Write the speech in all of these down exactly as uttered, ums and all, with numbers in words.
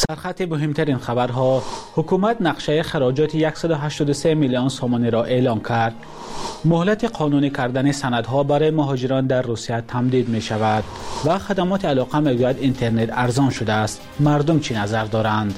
سرخط مهمترین خبرها: حکومت نقشه خراجات صد و هشتاد و سه میلیون سومانی را اعلام کرد. مهلت قانونی کردن سندها برای مهاجران در روسیه تمدید می شود و خدمات علاقه می گوید اینترنت ارزان شده است. مردم چی نظر دارند؟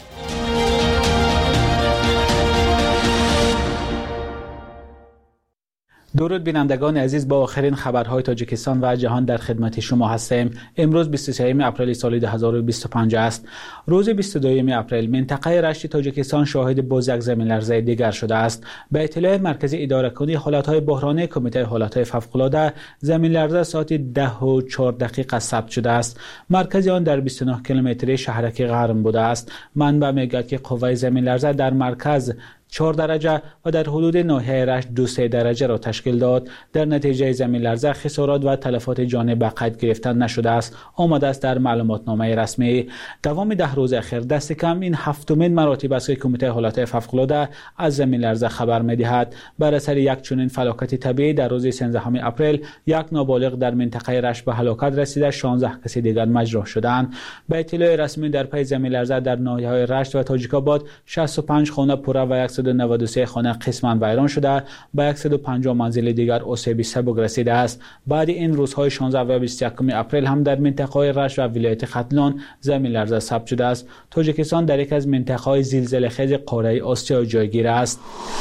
درود بینندگان عزیز، با آخرین خبرهای تاجیکستان و جهان در خدمت شما هستیم. امروز بیست و سوم اپریل سال دو هزار و بیست و پنج است. روز بیست و دوم اپریل منطقه رشت تاجیکستان شاهد باز یک زمین لرزه دیگر شده است. به اطلاع مرکز اداره کنی حالتهای بحرانی کمیته حالتهای فوق‌العاده، زمین لرزه ساعت ده و چهار دقیقه ثبت شده است. مرکز آن در بیست و نه کیلومتری شهرک غرم بوده است. منبع میگوید که قوه زمین لرزه در مرکز چهار درجه و در حدود ناحیه رشت دو سه درجه را تشکیل داد. در نتیجه زمین لرزه خسارات و تلفات جانی به قید گرفتن نشده است. آمده است در معلومات نامه رسمی. دوام ده روز اخیر دست کم این هفتمین مراتب است که کمیته حالات فوق‌العاده از زمین لرزه خبر می‌دهد. بر اثر یک چنین فلاکت طبیعی در روز سیزدهم اپریل یک نابالغ در منطقه رشت به هلاکت رسیده، شانزده کسی دیگر مجروح شدند. به اطلاع رسمی در پی زمین لرزه در ناحیه‌های رشت و تاجیک‌آباد شصت و پنج خانه پوره و صد و نود و سه خانه قسماً ویران شده، به صد و پنجاه منزل دیگر آسیب سبک رسیده است. بعد این روزهای شانزده و بیست و یکم اپریل هم در منطقه رشت و ولایت ختلان زمین لرزه ثبت شده است. تاجیکستان در یک از منطقه‌های زلزله‌خیز قاره آسیا جایگیر است.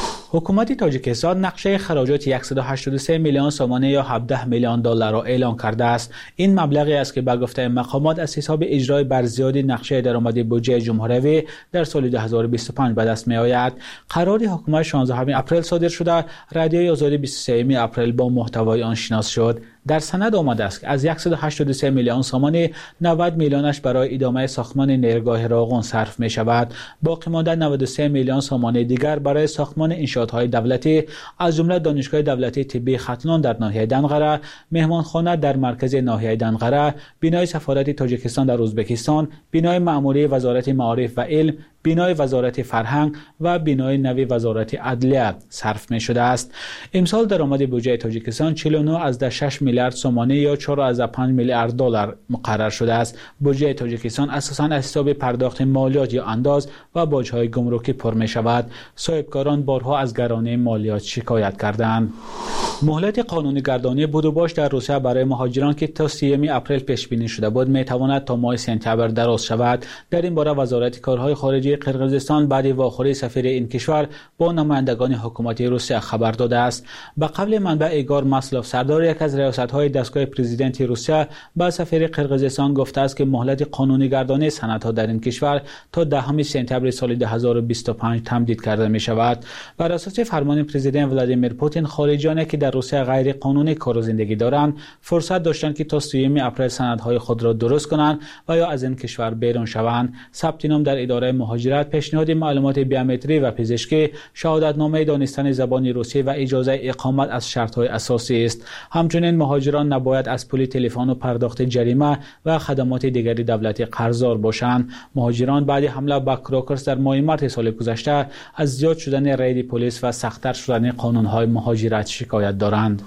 حکومت تاجیکستان نقشه خراجات صد و هشتاد و سه میلیون سومانی یا هفده میلیون دلار را اعلام کرده است. این مبلغی است که به گفته مقامات از حساب اجرای برزیادی نقشه درآمدی بودجه جمهوری در سال دو هزار و بیست و پنج به دست می آید. قرار حکومت شانزدهم اپریل صادر شده، رادیوی آزادی بیست و سوم اپریل با محتوای آن شناس شد. در سند آمده است که از صد و هشتاد و سه میلیون سومانی نود میلیونش برای ادامه ساختمان نیرگاه راغون صرف می شود. باقی مانده نود و سه میلیون سومانی دیگر برای ساختمان انشاءات‌های دولتی از جمله دانشگاه دولتی طبی ختلان در ناحیه دنقره، مهمانخانه در مرکز ناحیه دنقره، بینای سفارت تاجیکستان در ازبکستان، بینای مأموری وزارت معارف و علم، بینای وزارت فرهنگ و بینای نوی وزارت عدلیه صرف می شده است. امسال درآمد بودجه تاجیکستان چهل و نه ممیز شش میلیارد سومانی یا چهار ممیز پنج میلیارد دلار مقرر شده است. بودجه تاجیکستان اساساً از حساب پرداخت مالیات یا انداز و باج‌های گمرکی پر می شود. صاحبکاران بارها از گرانی مالیات شکایت کردند. مهلت قانونی گردانی بود و باش در روسیه برای مهاجران که تا سیوم اپریل پیش بینی شده بود می تواند تا ماه سپتامبر دراز شود. در این باره وزارت کارهای خارجه قرقیزستان بعد واخوری سفیر این کشور با نمایندگان حکومت روسیه خبر داده است. به قول منبع ایگور مسلوف سردار یک از ریاست‌های دستگاه پرزیدنت روسیه به سفیر قرقیزستان گفته است که مهلت قانونی گردانی سندها در این کشور تا دهم سپتامبر سال دو هزار و بیست و پنج تمدید کرده می شود. بر اساس فرمان پرزیدنت ولادیمیر پوتین، خارجیانی که در روسیه غیر قانونی کار و زندگی دارند فرصت داشتند که تا سیوم اپریل سندهای خود را درست کنند و یا از این کشور بیرون شوند. ثبت نام در اداره مهاجرت، پیشنهاد معلومات بیومتری و پزشکی، شهادتنامه دانستن زبان روسی و اجازه اقامت از شرط‌های اساسی است. همچنین مهاجران نباید از پول تلفن و پرداخت جریمه و خدمات دیگری دولتی قرضدار باشند. مهاجران بعد حمله به کراکرس در ماه مارس سال گذشته از زیاد شدن رید پلیس و سخت‌تر شدن قانون‌های مهاجرت شکایت دارند.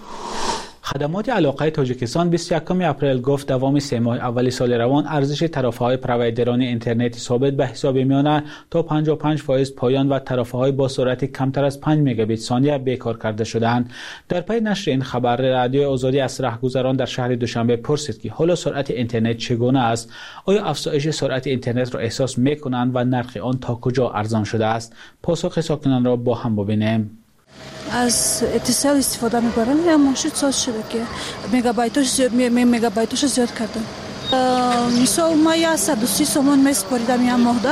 خدمات علاقه تاجیکستان بیست و یکم اپریل گفت دوام سه ماه اول سال روان ارزش ترافه‌های پروایدران اینترنت ثابت به حساب میانه تا پنجاه و پنج درصد پایان و ترافه‌های با سرعت کمتر از پنج مگابیت ثانیه بیکار کرده شدند. در پی نشر این خبر، رادیو آزادی از راهگذران در شهر دوشنبه پرسید که حالا سرعت اینترنت چگونه است؟ آیا افزایش سرعت اینترنت را احساس می‌کنند و نرخ آن تا کجا ارزان شده است؟ پاسخ ساکنان را با هم ببینیم. از اتصال استفاده می‌برم یا ماشین ساز شده که مگابایتش زیاد مگابایتش زیاد کردم. مثلا ما یا صد و سی سومن میسپاریدم یا ماهده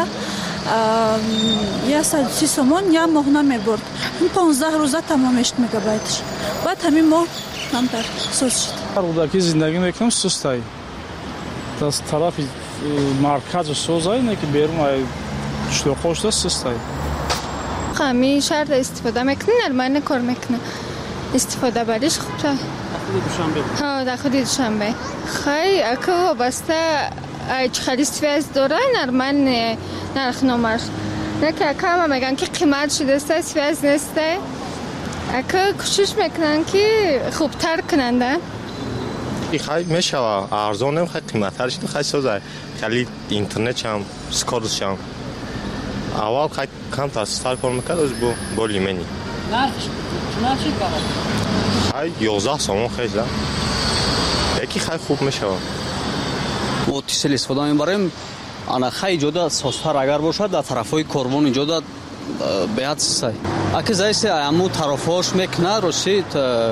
یا صد و سی سومن یا ماه نمیبرد. این پانزده روزه تمام میشد مگابایتش. بعد همین ماه کمتر سوز شد. روزی زندگی میکنم سستای. از طرف مرکز سوزای نه که بیرون شلو خوشته سستای. خمی شهر استفاده میکنین المان کار میکنه استفاده بریش خوب تا دوشنبه ها در خود دوشنبه خیلی اکو وابسته چه خیلی سویز داره نرمن نرخ نمر نکه اکو همه میگن که قیمت شده است سویز نیسته اکو کوشش میکنن که خوبتر کننده خیلی میشه ارزان هم خیلی قیمت‌ترش خیلی سوزه خیلی اینترنت هم سکارش هم اول خیلی کم تاسیستر کار میکرد از با با لیمنی نرخش نرخش کاره خیلی یازده سومون خیلی یکی خیلی خوب میشه ما تیسل استفاده میبریم انا خیلی جدا سوستر اگر باشد در طرفای کاربون جدا بیاد سای اگه زایسته امو طرفاش میکنه روشید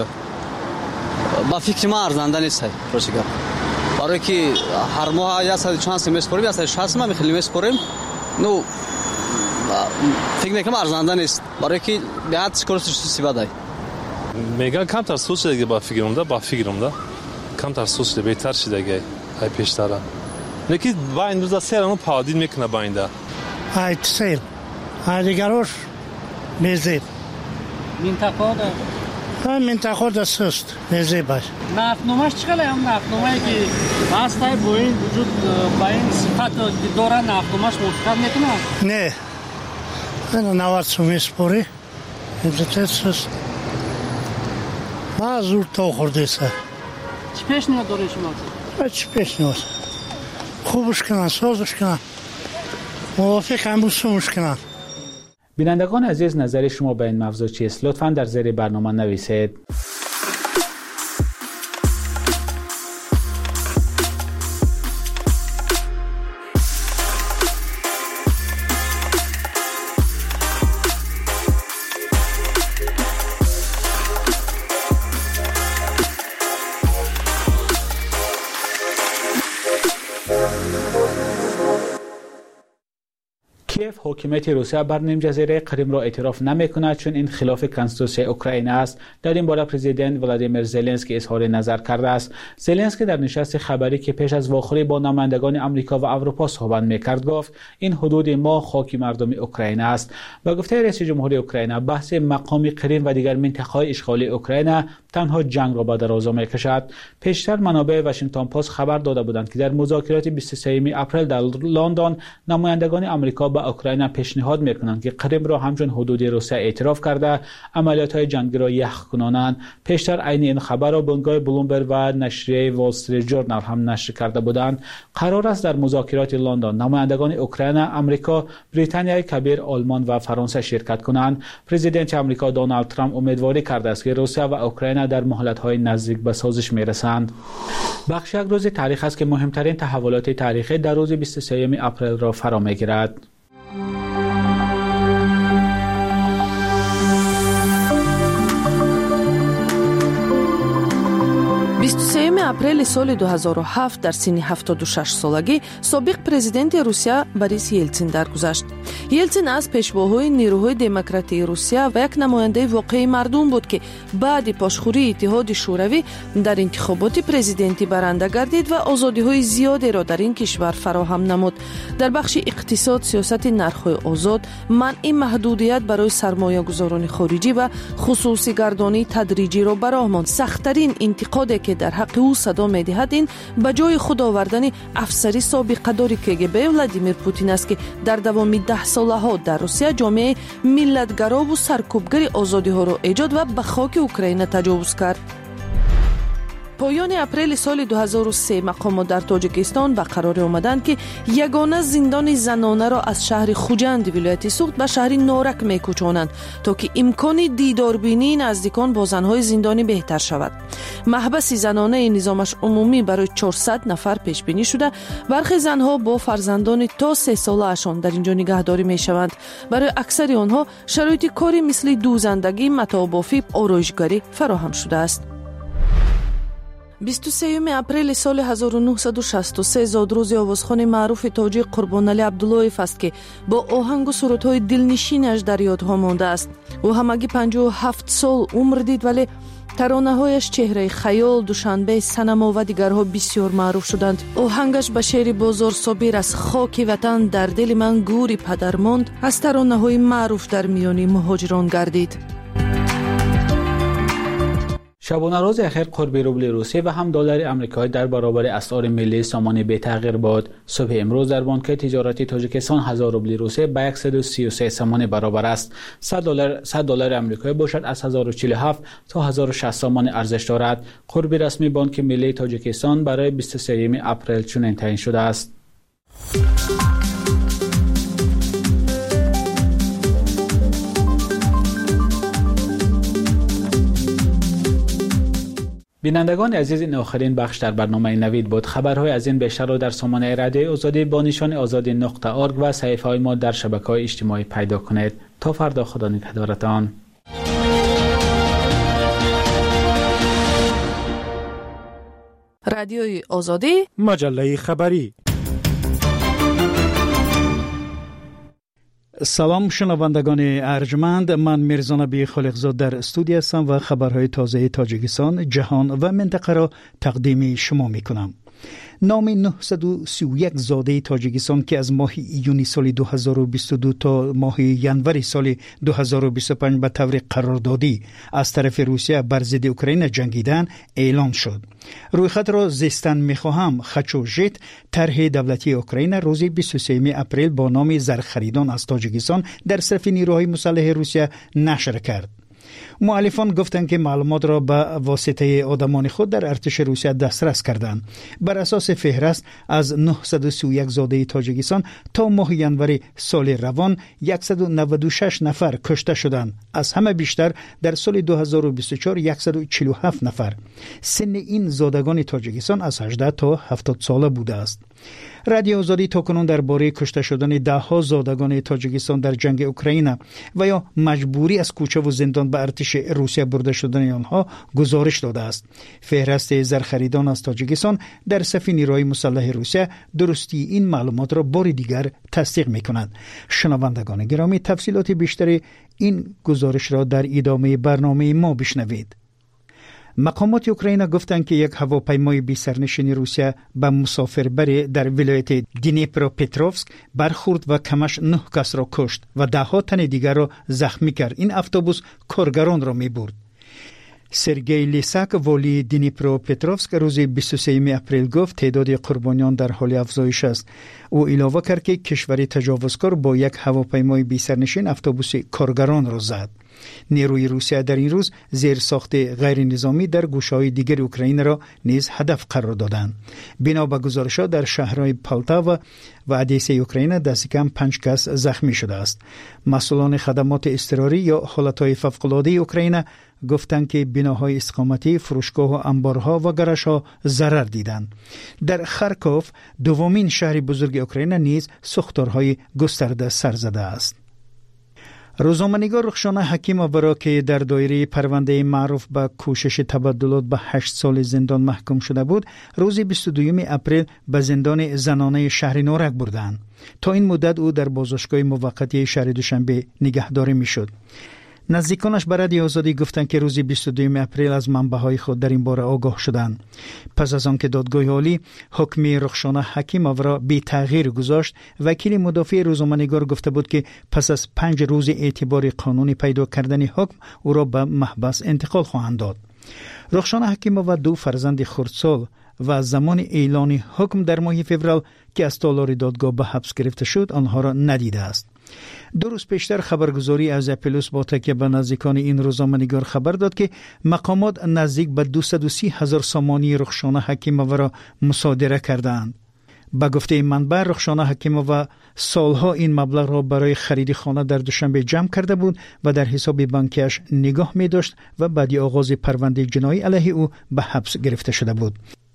با فکر ما ارزنده نیست روشی گپ برای که هر ماه یا صد چند سیم اسپوریم یا صد شصت ما میخلیم اسپوریم نو فکر میکنم ارزنده نیست برای که بیاد سکورتش سیبادای میگن کم تر سوچ دیگه با فکرم ده با فکرم ده کم تر سوچ ده بهتر شده دیگه های پیشتره لیکن با این روزا سیرانو پادید میکنه با این ده های تسیل های دیگروش میزید منطقه ده ها منطقه ده سست میزید باش نفنومش چقدر هم نفنومایی که باستای با این وجود با این صفت داره نفنومش موفق میکنه نه انا نوات سومی سپوری امزده سست ما زور تو خورده سه چی پیش نیاد داره شما؟ چی پیش نیاد خوبش کنن سازش کنن موافق هم بسومش کنن. بینندگان عزیز نظر شما به این موضوع چیست؟ لطفاً در زیر برنامه نویسید. کیف حکومت روسیه بر نیم جزیره کریم را اعتراف نمی‌کند چون این خلاف کنستیتوسیون اوکراین است. در این باره پرزیدنت ولادیمیر زلنسکی اظهار نظر کرده است. زلنسکی در نشست خبری که پیش از واخوری با نمایندگان آمریکا و اروپا صحبت می‌کرد گفت این حدود ما خاک مردم اوکراین است. با گفته رئیس جمهوری اوکراین بحث مقام کریم و دیگر منطقه‌های اشغالی اوکراین تنها جنگ را به درازا می‌کشد. پیشتر منابع واشنگتن پست خبر داده بودند که در مذاکرات بیست و سوم اپریل در لندن نمایندگان آمریکا به اوکراین پیشنهاد میکنند که کریم را همچون حدود روسیه اعتراف کرده عملیات‌های جنگی را یخ کنانند. پیشتر عین این خبر را بنگاه بلومبرگ و نشریه وال استریت ژورنال هم نشر کرده بودند. قرار است در مذاکرات لندن نمایندگان اوکراین، آمریکا، بریتانیای کبیر، آلمان و فرانسه شرکت کنند. پرزیدنت آمریکا دونالد ترامپ امیدواری کرده است که روسیه و اوکراین در مهلت‌های نزدیک به سازش میرسند. بخش یک روز تاریخ است که مهمترین تحولات تاریخی در روز بیست و سوم اپریل را فرا میگیرد. بیست و سوم اپریل سال دو هزار و هفت در سن هفتاد و شش سالگی سابق پرزیدنت روسیه بوریس یلتسین درگذشت. یلتسین از پیشواهای نیروهای دموکراتی روسیه و یک نماینده واقعی مردم بود که بعد پاشخوری اتحاد شوروی در انتخابات پرزیدنتی برنده گردید و آزادی‌های زیادی را در این کشور فراهم نمود. در بخش اقتصاد، سیاست نرخ‌های آزاد، منع محدودیت برای سرمایه‌گذاران خارجی و خصوصی گردانی تدریجی را براه ماند. سخت‌ترین انتقادی که در حق او صدا می‌دهد این به جای خود آوردن افسری سابقه دار کگبی ولادیمیر پوتین است که در دوام ده ساله ها در روسیه جامعه ملتگرا و سرکوبگر آزادی ها را ایجاد و به خاک اوکراین تجاوز کرد. پایان اپریل سال دو هزار و سه مقامات در تاجیکستان به قرار آمدند که یگانه زندان زنانه را از شهر خوجند ولایت سوخت به شهر نارک می‌کوچانند تا که امکان دیداربینی نزدیکان با زنهای زندانی بهتر شود. محبس زنانه نظامش عمومی برای چهارصد نفر پیش بینی شده. برخی زنها با فرزندان تا سه ساله‌شان در اینجا نگهداری می‌شوند. برای اکثر آنها شرایط کاری مثل دوزندگی، متاع بافی، آرایشگری فراهم شده است. بیست و سوم اپریل سال هزار و نهصد و شصت و سه زادروز آوازخوان معروف تاجیک قربانعلی عبداللهیف است که با آهنگ و سرودهای دلنشینش در یادها مانده است. او همگی پنجاه و هفت سال عمر دید ولی ترانه‌هایش چهره خیال، دوشنبه، سینما و دیگرها بسیار معروف شدند. آهنگش به شعر بازار صابر از خاک وطن در دل من گوری پدر ماند از ترانه‌های معروف در میان مهاجران گردید. شبانه روز اخیر قرب روبل روسیه و هم دلار آمریکایی در برابر اسعار ملی سامان بی تغییر بود. صبح امروز در بانک تجارتی تاجیکستان هزار روبل روسیه به صد و سی و سه سامان برابر است. صد دلار صد دلار آمریکایی باشد از هزار و چهل و هفت تا هزار و شصت سامان ارزش دارد. قرب رسمی بانک ملی تاجیکستان برای بیست و سوم اپریل چنین تعیین شده است. بینندگان عزیز، این آخرین بخش در برنامه نوید بود. خبرهای از این بیشتر را در سامانه رادیو آزادی با نشان آزادی نقطه ارگ و صفحه های ما در شبکه‌های اجتماعی پیدا کنید. تا فردا، خدا نگهدارتان. رادیوی آزادی، مجله خبری. سلام شنوندگان ارجمند، من میرزا نبی خالقزاد در استودیو هستم و خبرهای تازه تاجیکستان، جهان و منطقه را تقدیم شما میکنم. نام نهصد و سی و یک زاده تاجیکستان که از ماه ایونی سال دو هزار و بیست و دو تا ماه ینوری سال دو هزار و بیست و پنج به طور قراردادی از طرف روسیه بر ضد اوکراین جنگیدن اعلان شد. رویخط را زیستن میخواهم خچوژیت طرح دولتی اوکراین روز بیست و سوم اپریل با نام زرخریدان از تاجیکستان در صف نیروهای مسلح روسیه نشر کرد. مؤلفان گفتند که معلومات را به واسطه آدمان خود در ارتش روسیه دسترس کردند. بر اساس فهرست از نهصد و سی و یک زاده تاجیکستان تا ماه ینوری سال روان صد و نود و شش نفر کشته شدند. از همه بیشتر در سال دو هزار و بیست و چهار صد و چهل و هفت نفر. سن این زادگان تاجیکستان از هجده تا هفتاد ساله بوده است. رادیو آزادی تاکنون درباره کشته شدن ده ها زادگان تاجیکستان در جنگ اوکراین و یا مجبوری از کوچه و زندان به ارتش روسیه برده شدن آنها گزارش داده است. فهرست زرخریدان از تاجیکستان در صف نیروهای مسلح روسیه درستی این معلومات را بار دیگر تصدیق می‌کند. شنوندگان گرامی، تفصیلات بیشتری این گزارش را در ادامه برنامه ما بشنوید. مقامات اوکراین گفتند که یک هواپیمای بی سرنشین روسیه به مسافربری در ولایت دنیپروپتروفسک برخورد و کمش نه کس را کشت و ده ها تن دیگر را زخمی کرد. این اتوبوس کارگران را می برد. سرگئی لیساک والی دنیپروپتروفسک روز بیست و سوم اپریل گفت تعداد قربانیان در حال افزایش است. او علاوه کرد که کشور تجاوزکار با یک هواپیمای بی سرنشین اتوبوس کارگران را زد. نیروی روسیه در این روز زیر ساخت غیر نظامی در گوشه‌های دیگر اوکراین را نیز هدف قرار دادند. بنا به گزارش‌ها در شهرهای پالتاوا و ادیسه اوکراین دست کم پنج کس زخمی شده است. مسئولان خدمات اضطراری یا حالتهای فوق‌العاده اوکراین گفتند که بناهای استقامتی، فروشگاه و انبارها و گاراژها ضرر دیدند. در خارکوف، دومین شهر بزرگ اوکراین، نیز سوختارهای گسترده سر زده است. روزنامه‌نگار رخشانه حکیمووا که در دایره پرونده معروف به کوشش تبدلات به هشت سال زندان محکوم شده بود، روز بیست و دوم اپریل به زندان زنانه شهر نورک بردند. تا این مدت او در بازداشتگاه موقتی شهر دوشنبه نگهداری میشد. نزدیکانش به رادیو آزادی گفتند که روز بیست و دوم اپریل از منبع‌های خود در این باره آگاه شدند. پس از آنکه دادگاه عالی حکم رخشانه حکیمووا را بی تغییر گذاشت، وکیل مدافع روزنامه‌نگار گفته بود که پس از پنج روز اعتبار قانونی پیدا کردن حکم او را به محبس انتقال خواهند داد. رخشانه حکیمووا دو فرزند خردسال و زمان اعلان حکم در ماه فوریه که از تالار دادگاه به حبس گرفته شد آنها را ندیده است. دو روز پیشتر خبرگزاری از اپلوس با تکیه به نزدیکان این روزنامه‌نگار خبر داد که مقامات نزدیک به دویست و سی هزار سامانی رخشانه حکیمووا را مصادره کردند. با گفته منبع، رخشانه حکیمووا سالها این مبلغ را برای خرید خانه در دوشنبه جمع کرده بود و در حساب بانکیش نگاه می داشت و بعد آغاز پرونده جنایی علیه او به حبس گرفته شده بود.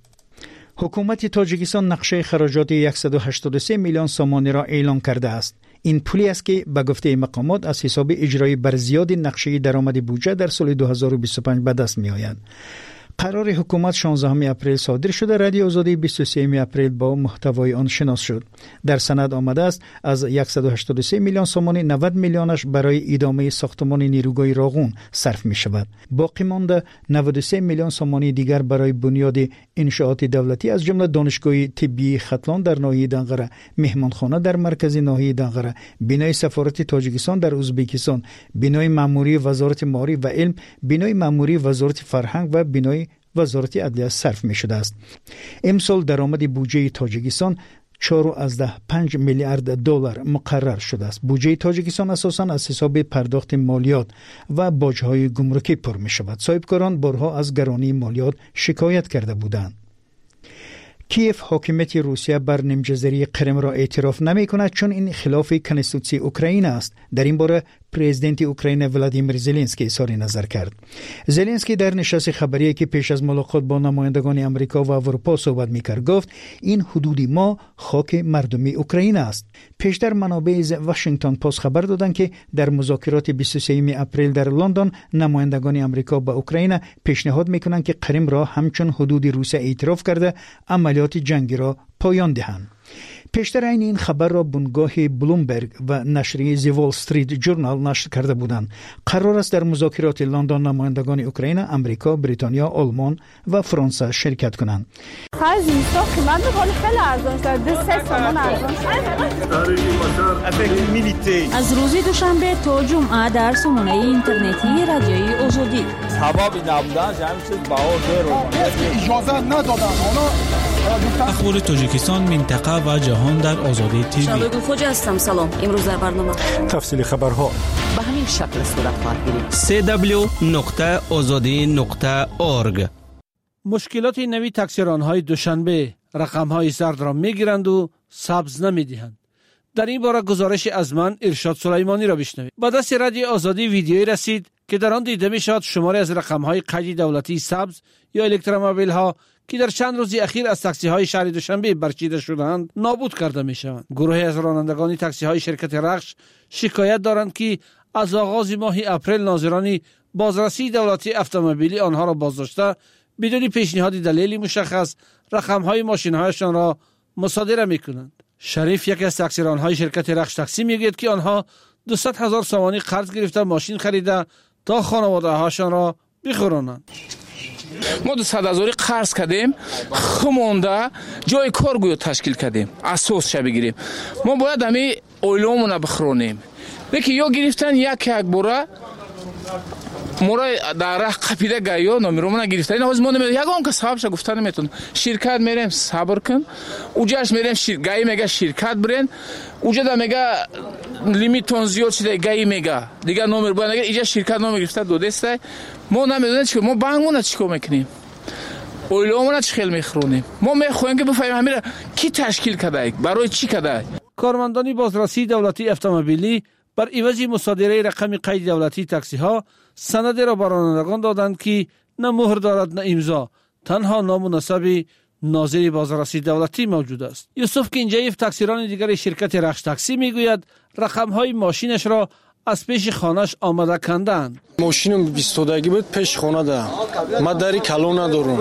حکومت تاجیکستان نقشه خراجات صد و هشتاد و سه میلیون سامانی را اعلان کرده است. این پولی است که به گفته مقامات از حساب اجرای بر زیاد نقشه درآمد بودجه در سال دو هزار و بیست و پنج به دست می آید. قرار حکومت شانزدهم اپریل صادر شده. رادیو آزادی بیست و سوم اپریل با محتوای آن شناس شد. در سند آمده است از صد و هشتاد و سه میلیون سومانی نود میلیونش برای ادامه ساختمان نیروگاه راغون صرف می شود. باقی مانده نود و سه میلیون سومانی دیگر برای بنیاد انشاءات دولتی از جمله دانشگاه طبی ختلان در ناحیه دنقره، مهمانخانه در مرکز ناحیه دنقره، بنای سفارت تاجیکستان در ازبکستان، بنای مأموری وزارت معارف و علم، بنای مأموری وزارت فرهنگ و بنای وزارت عدلیه صرف می شده است. امسال درآمد بودجه تاجیکستان چهار و پنج میلیارد دلار مقرر شده است. بودجه تاجیکستان اساساً از حساب پرداخت مالیات و باج‌های گمرکی پر می شود. صاحبکاران بارها از گرانی مالیات شکایت کرده بودند. کیف حاکمیت روسیه بر نیمه‌جزیره قرم را اعتراف نمی کند چون این خلاف کنستیتوسی اوکراین است. در این باره پرزیدنت اوکراین ولادیمیر زلنسکی اظهار نظر کرد. زلنسکی در نشست خبری که پیش از ملاقات با نمایندگان امریکا و اروپا صحبت می‌کرد گفت این حدود ما خاک مردمی اوکراین است. پیشتر منابع واشنگتن پست خبر دادند که در مذاکرات بیست و سوم اپریل در لندن نمایندگان امریکا با اوکراین پیشنهاد می‌کنند که قرم را همچون حدود روسیه اعتراف کرده عملیات جنگی را پایان دهند. پیشتر این این خبر را بنگاه بلومبرگ و نشریه زی وال استریت جورنال نشر کرده بودند. قرار است در مذاکرات لندن نمایندگان اوکراین، امریکا، بریتانیا، آلمان و فرانسه شرکت کنند. خرج اینستا قیمت خیلی خیلی ارزان شده. دو سه تومان ارزان شده. از روز دوشنبه تا جمعه در سامانه اینترنتی رادیوی آزادی. سبب نبودن همین چیز بها زیرو. اجازه ندادن. اخبار تاجیکستان، منطقه و جهان در آزادی تیوی. شاگرد خوجا هستم. سلام. امروز در برنامه تفصیل خبرها به همین شکل صورت خواهد گرفت. سی دبلیو نقطه آزادی نقطه اورگ. مشکلات نوی تاکسیران‌های دوشنبه رقم‌های زرد را می‌گیرند و سبز نمی‌دهند. در این باره گزارش از من ارشاد سلیمانی را بشنوید. با دست رادیو آزادی ویدیویی رسید که در آن دیده می‌شود شماری از رقم‌های قید دولتی سبز یا الکترومبیل‌ها که در چند روز اخیر از تاکسی‌های شهر دوشنبه برچیده شدند نابود کرده می‌شوند. گروهی از رانندگان تاکسی‌های شرکت رخش شکایت دارند که از آغاز ماه اپریل ناظران بازرسی دولتی اتومبیلی آنها را بازداشته بدون پیشنهاد دلیلی مشخص رقم‌های ماشین‌هایشان را مصادره می‌کنند. شریف یک از تاکسیران‌های شرکت رخش تاکسی میگوید که آنها دویست هزار سومانی قرض گرفته ماشین خریده تا خانواده‌هاشان را بخورانند. ما دویست هزار قرض کردیم، خمونده جای کارگوی تشکیل کردیم، اساس چه بگیریم. ما باید همی اویلومون بخورونیم. لیکن یا گرفتن یک یک بوره مورای در راه قپیده گایا نمیرومون گرفتن. این حوز ما نمیدونم یگان که صاحبش گفتن نمیتون. شرکت میریم صبر کن. اونجاش میریم شیر گای میگه شرکت برین. اونجا دا میگه لیمیتون زیاد شده گای میگه. دیگه نمر باید اگر اینجا شرکت نمر گرفته دو دسته. ما نمیدونیم چیکار ما بانکمون چیکار میکنیم. اویلومون چه خیلی میخرونیم. ما میخوایم که بفهمیم همین کی تشکیل کرده برای چی کرده. کارمندان بازرسی دولتی اتومبیلی بر عوض مصادره رقم قید دولتی تاکسی ها سند را به رانندگان دادند که نه مهر دارد نه امضا، تنها نام و نسب ناظر بازرسی دولتی موجود است. یوسف کینجیف تاکسیران دیگر شرکت رخش تاکسی میگوید رقم های ماشینش را از پیش خانهش آمده کندند. ماشینم بیستودگی بود پیش خانه ده. ما دری کلو ندارم.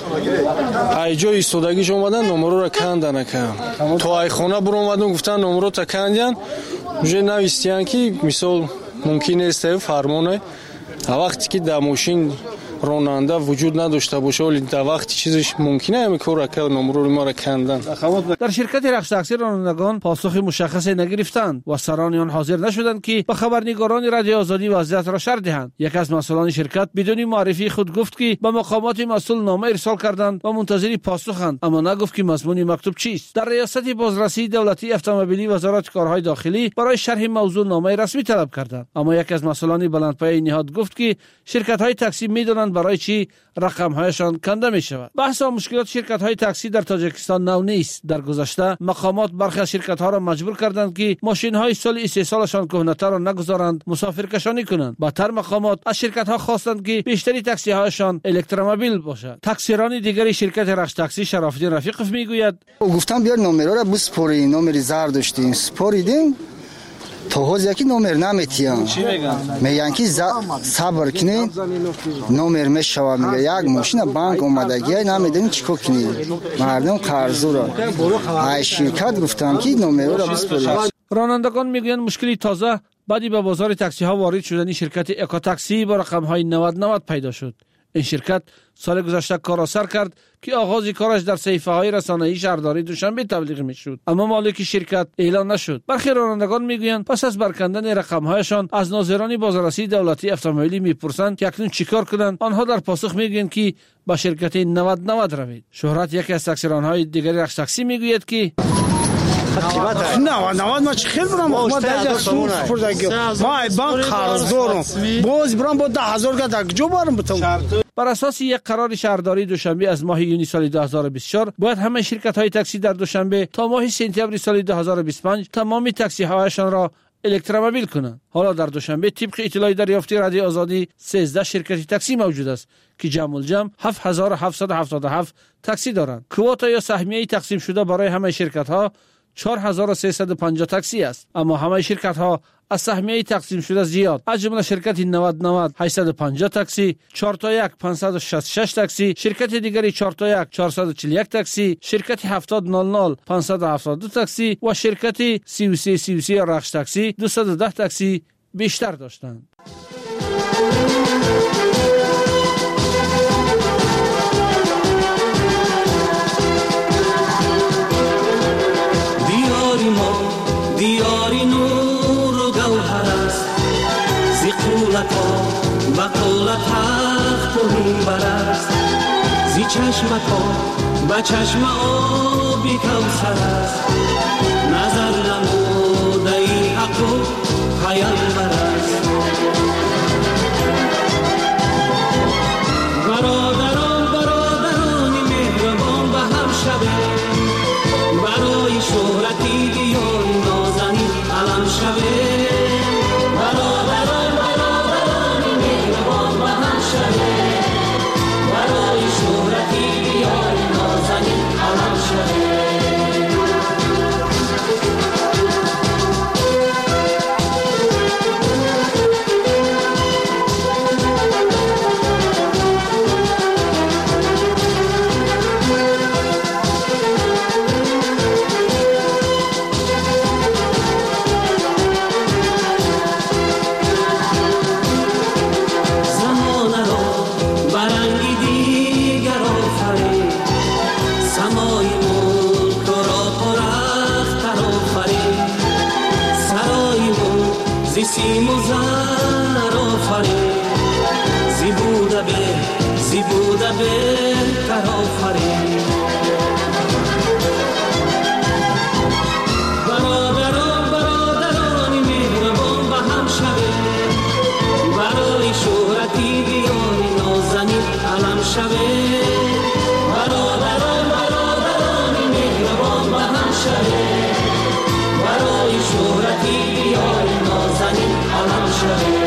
ایجا ایستودگیش اومدن نمرو را کندن نکم. تو ای خانه برو اومدن گفتن نمرو تا کندن. میشه نویستیان که مثال ممکن است فرمانه وقتی که در ماشین راننده وجود نداشته باشه ولی در وقتی چیزش ممکنه همین کار که نمره ما را کندن. در شرکت رخش تاکسی رانندگان پاسخ مشخص نگرفتند و سران آن حاضر نشدند که به خبرنگاران رادیو آزادی وضعیت را شرح دهند. یک از مسئولان شرکت بدون معرفی خود گفت که به مقامات مسئول نامه ارسال کردند و منتظر پاسخند، اما نگفت که مضمون مکتوب چیست. در ریاست بازرسی دولتی اتومبیلی وزارت کارهای داخلی برای شرح موضوع نامه رسمی طلب کردند، اما یک از مسئولان بلندپایه نهاد گفت که شرکت‌های تاکسی می‌دانند برای چی رقم‌هایشان کنده می‌شود. بحث و مشکلات شرکت‌های تاکسی در تاجیکستان نو نیست. در گذشته مقامات برخی از شرکت‌ها را مجبور کردند که ماشین‌های سال استحصالشان کهنه‌تر را نگذارند مسافرکشانی کنند. بعدتر مقامات از شرکت‌ها خواستند که بیشتری تاکسی‌هایشان الکترومبیل باشد. تاکسیران دیگری شرکت رخش تاکسی شراف‌الدین رفیقов میگوید گفتم بیار نمره را بسپاری، نمره زرد داشتیم سپاریدیم تو هوز یکی نمر نمیتیم میگن که صبر کنین نمر میشوه میگه یک ماشین بانک اومدگی نمیدونیم چیکار کنیم مردم قرضو را ای شرکت گفتن که نمر را بسپریم. رانندگان میگویند مشکلی تازه بعدی به بازار تاکسی ها وارد شدن شرکت اکو تاکسی با رقم های نود نود پیدا شد. این شرکت سال گذشته کار را سر کرد که آغاز کارش در صحیفه های رسانه‌ای شهرداری دوشنبه تبلیغ میشد، اما مالک شرکت اعلان نشد. برخی رانندگان میگویند پس از برکندن رقم هایشان از ناظران بازرسی دولتی اتومبیلی میپرسند که اکنون چیکار کنند. آنها در پاسخ میگویند که با شرکت نود نود روید. شهرت یکی از تاکسیران‌های دیگری رخش تاکسی میگوید که نه نود ما چه خیلی برام ما در سوق سپردگی ما بانک قرض دارم باز برام با ده هزار گذر جو برام بتم. بر اساس یک قرار شهرداری دوشنبه از ماه یونیو سال دو هزار و بیست و چهار باید همه شرکت های تاکسی در دوشنبه تا ماه سپتامبر سال دو هزار و بیست و پنج تمام تاکسی هایشان را الکترومبیل کنند. حالا در دوشنبه طبق اطلاعی دریافتی رادیو آزادی سیزده شرکت تاکسی موجود است که جمع الجمع هفت هزار و هفتصد و هفتاد و هفت تاکسی دارند. کوتا یا سهمیه تقسیم شده برای همه شرکت ها چهار هزار و سیصد و پنجاه تاکسی است، اما همه شرکت ها از سهمیه تقسیم شده زیاد، از جمله شرکت نود نود هشتصد و پنجاه تاکسی، چهار تا یک پانصد و شصت و شش تاکسی، شرکت دیگری چهار تا یک چهارصد و چهل و یک تاکسی، شرکت هفتاد نود نود پانصد و هفتاد و دو تاکسی و شرکت سی و سه سی و سه رخش تاکسی دویست و ده تاکسی بیشتر داشتند. دیاری نور و گوهر است زی قولتا و قولت تخت و منبر است زی چشمتا و چشم آبی کوثر است نظر نموده ای حق و پیامبر است. برادران برادرانی مهربان به هم شوه برای شهرتی دیاری نازنین علم شوه. برادران برادران مهربان به هم شوه برای شهرتی دیاری نازنین علم شوه. سیم و زر آفرین زی بوده به زی بوده به کر آفرین. برادران برادرانی مهربان به هم شوه برای شهرتی دیاری نازنین علم شوه. برادران برادرانی مهربان به هم شوه برای شهرتی دیاری نازنین علم شوه.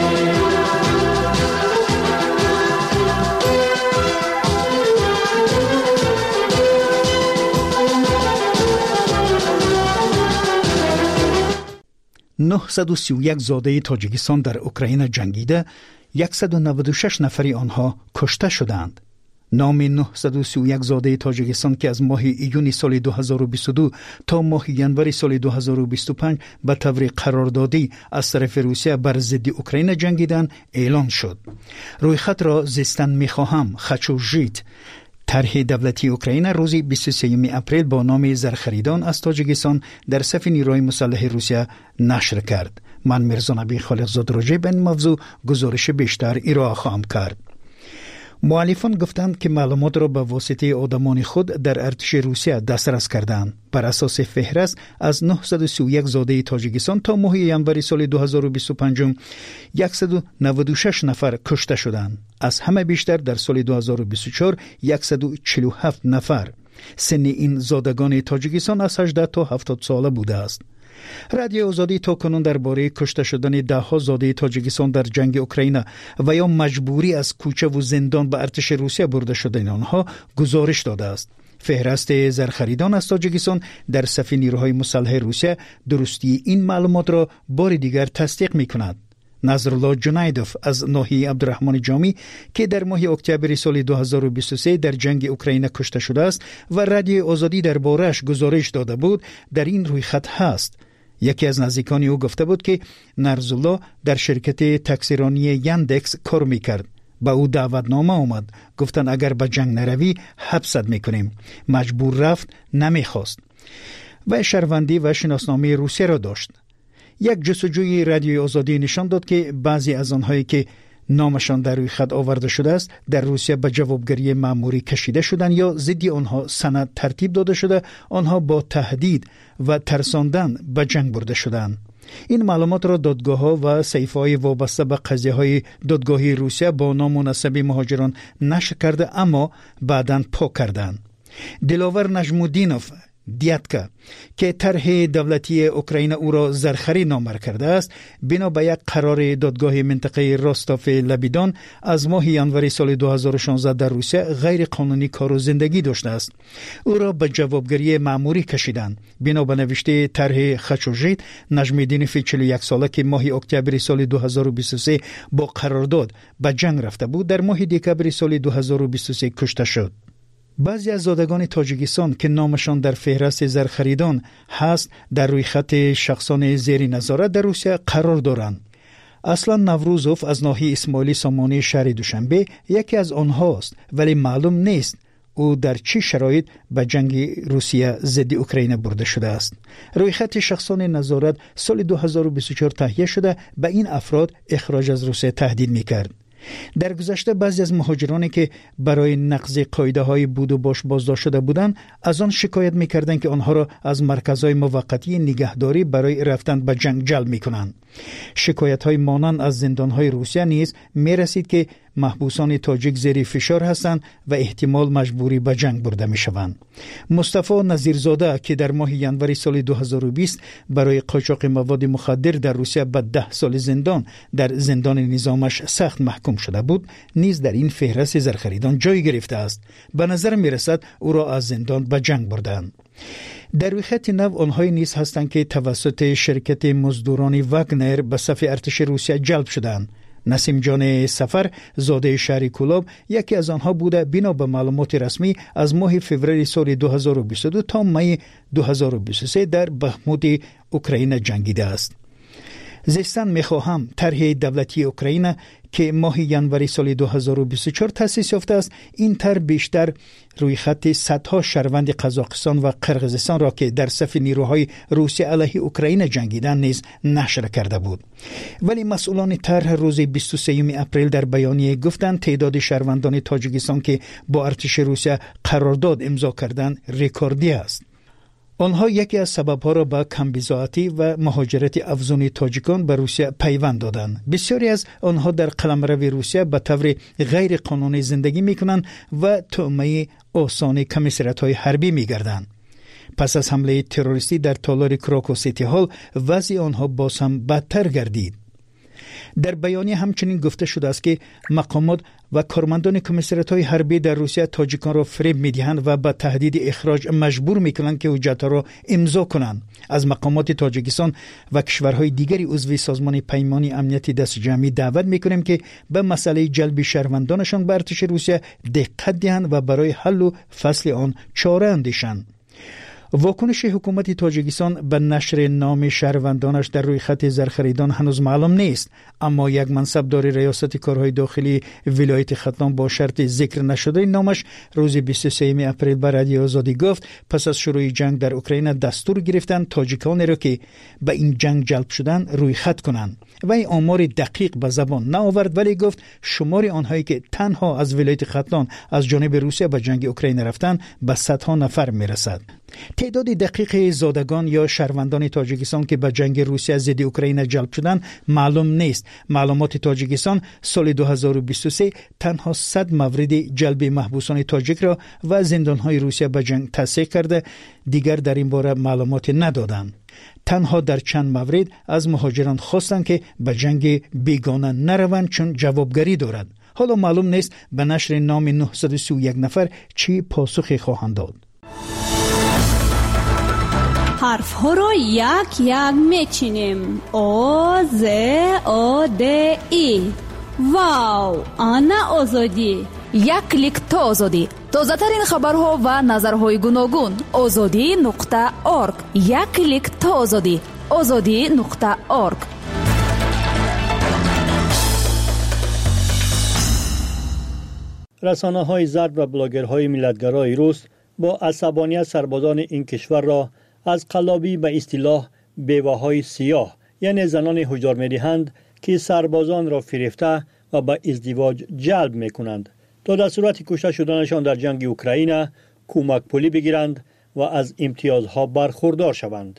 نهصد و سی و یک زاده تاجیکستان در اوکراین جنگیده، صد و نود و شش نفری آنها کشته شدند. نام نهصد و سی و یک زاده تاجیکستان که از ماه ایون سال دو هزار و بیست و دو تا ماه ینوری سال دو هزار و بیست و پنج به طور قراردادی از طرف روسیه بر ضد اوکراین جنگیدن اعلان شد. روی خط را زیستن میخواهم خچوژیت طرح دولتی اوکراین روز بیست و سوم اپریل با نام زرخریدان از تاجیکستان در صف نیروهای مسلح روسیه نشر کرد. من میرزا نبی خالقزاد راجع به این موضوع گزارش بیشتر ارائه خواهم کرد. مؤلفان گفتند که معلومات را به واسطه آدمان خود در ارتش روسیه دسترس کردند. بر اساس فهرست از نهصد و سی و یک زاده تاجیکستان تا ماه ینوری سال دو هزار و بیست و پنج صد و نود و شش نفر کشته شدند. از همه بیشتر در سال دو هزار و بیست و چهار صد و چهل و هفت نفر. سن این زادگان تاجیکستان از هجده تا هفتاد ساله بوده است. رادیو آزادی تا کنون درباره کشته شدن ده ها زاده تاجیکستان در جنگ اوکراین و یا مجبوری از کوچه و زندان به ارتش روسیه برده شدن آنها گزارش داده است. فهرست زرخریدان از تاجیکستان در صف نیروهای مسلح روسیه درستی این معلومات را بار دیگر تصدیق می کند. نظرالله جنیدوف از ناحیه عبدالرحمن جامی که در ماه اکتبر سال دو هزار و بیست و سه در جنگ اوکراین کشته شده است و رادیو آزادی درباره‌اش گزارش داده بود، در این روی خط هست. یکی از نزدیکان او گفته بود که نظرالله در شرکت تاکسیرانی یندکس کار میکرد. با او دعوتنامه آمد، گفتن اگر به جنگ نروی حبست میکنیم. مجبور رفت، نمیخواست و شهروندی و شناسنامه روسیه را داشت. یک جستجوی رادیوی آزادی نشان داد که بعضی از آنهایی که نامشان در روی خط آورده شده است در روسیه به جوابگری مأموری کشیده شدند یا ضد آنها سند ترتیب داده شده، آنها با تهدید و ترساندن به جنگ برده شدند. این معلومات را دادگاه‌ها و صحیفه‌های وابسته به قضیه‌های دادگاهی روسیه با نام و نسب مهاجران نشر کرده اما بعداً پاک کردند. دلاور نجمودینوف دیاتکا که طرح دولتی اوکراین او را زرخری نامور کرده است، بنا به یک قرار دادگاه منطقه راستاف لبیدان از ماه ژانویه سال دو هزار و شانزده در روسیه غیر قانونی کار و زندگی داشته است. او را به جوابگری مأموری کشیدند. بنا به نوشته طرح خچوژیت، نجمودینوف چهل و یک ساله که ماه اکتبر سال دو هزار و بیست و سه با قرارداد به جنگ رفته بود، در ماه دکبر سال دو هزار و بیست و سه کشته شد. بعضی از زادگان تاجیکستان که نامشان در فهرست زرخریدان هست در روی خط شخصان زیر نظارت در روسیه قرار دارند. اصلا نوروزوف از ناحیه اسماعیلی سامانی شهر دوشنبه یکی از آنهاست، ولی معلوم نیست او در چه شرایط به جنگ روسیه ضد اوکراین برده شده است. روی خط شخصان نظارت سال دو هزار و بیست و چهار تهیه شده به این افراد اخراج از روسیه تهدید می‌کرد. در گذشته بعضی از مهاجرانی که برای نقض قاعده های بود و باش بازداشت شده بودند از آن شکایت می‌کردند که آنها را از مرکزهای موقتی نگهداری برای رفتن به جنگ جلب می‌کنند. شکایت‌های مانند از زندان‌های روسیه نیز می‌رسید که محبوسان تاجیک زیر فشار هستند و احتمال مجبوری به جنگ برده می‌شوند. مصطفی نظیرزاده که در ماه ژانویه سال دو هزار و بیست برای قاچاق مواد مخدر در روسیه به ده سال زندان در زندان نظامش سخت محکوم شده بود، نیز در این فهرست زرخریدان جای گرفته است. به نظر می‌رسد او را از زندان به جنگ بردند. در روی خط نو آنهایی نیز هستند که توسط شرکت مزدوران واگنر به صف ارتش روسیه جلب شدند. نسیم جان سفر زاده شهر کولاب یکی از آنها بوده. بنا به معلومات رسمی از ماه فوریه سال دو هزار و بیست و دو تا می دو هزار و بیست و سه در بخمود اوکراین جنگیده است. زیستن میخواهم طرح دولتی اوکراین که ماه ژانویه سال دو هزار و بیست و چهار تأسیس یافته است، این طرح بیشتر روی خط صدها شهروند قزاقستان و قرقیزستان را که در صف نیروهای روسیه علیه اوکراین جنگیدند نیز نشر کرده بود. ولی مسئولان طرح روز بیست و سوم اپریل در بیانیه گفتند تعداد شهروندان تاجیکستان که با ارتش روسیه قرارداد امضا کردند رکوردی است. آنها یکی از سببها را به کمبزاعتی و مهاجرت افزون تاجیکان به روسیه پیوند دادند. بسیاری از آنها در قلمرو روسیه به طور غیر قانونی زندگی میکنند و طعمه آسان کمیسریت‌های حربی میگردند. پس از حمله تروریستی در تالار کراکو سیتی هال وضع آنها باز هم بدتر گردید. در بیانیه همچنین گفته شده است که مقامات و کارمندان کمیسریت‌های حربی در روسیه تاجیکان را فریب می‌دهند و به تهدید اخراج مجبور می‌کنند که حجت را امضا کنند. از مقامات تاجیکستان و کشورهای دیگری عضو سازمان پیمان امنیت دست جمعی دعوت می‌کنیم که به مسئله جلب شهروندانشان به ارتش روسیه دقت دهند و برای حل و فصل آن چاره اندیشند. واکنش حکومت تاجیکستان به نشر نام شهروندانش در روی خط زرخریدان هنوز معلوم نیست، اما یک منصبدار ریاست کارهای داخلی ولایت ختلان با شرط ذکر نشده نامش روز بیست و سوم اپریل به رادیو آزادی گفت پس از شروع جنگ در اوکراین دستور گرفتند تاجیکانی را که به این جنگ جلب شدن روی خط کنند. و این آمار دقیق به زبان نآورد، ولی گفت شمار آنهایی که تنها از ولایت ختلان از جانب روسیه به جنگ اوکراین رفتند به صدها نفر میرسد. تعداد دقیق زادگان یا شهروندان تاجیکستان که به جنگ روسیه ضد اوکراین جلب شدند معلوم نیست. معلومات تاجیکستان سال دو هزار و بیست و سه تنها صد مورد جلب محبوسان تاجیک را و زندانهای روسیه به جنگ تصدیق کرده، دیگر در این باره معلومات ندادند. تنها در چند مورد از مهاجران خواستند که به جنگ بیگانه نروند چون جوابگری دارد. حالا معلوم نیست به نشر نام نهصد و سی و یک نفر چی پاسخی خواهند داد. حرف ها را یک یک میچینیم. آ ز آ د ای. واو، آنا آزادی. یک کلیک تا آزادی. تازه ترین خبرها و نظرهای گوناگون. آزادی نقطه اورگ. یک کلیک تا آزادی. آزادی نقطه اورگ. رسانه‌های زرد و بلاگرهای ملتگرای روس با عصبانیت سربازان این کشور را از قلابی به اصطلاح بیواهای سیاه یعنی زنان هشدار می‌دهند که سربازان را فریفته و به ازدواج جلب می‌کنند تا در صورت کشته شدنشان در جنگ اوکراین کمک پولی بگیرند و از امتیازها برخوردار شوند.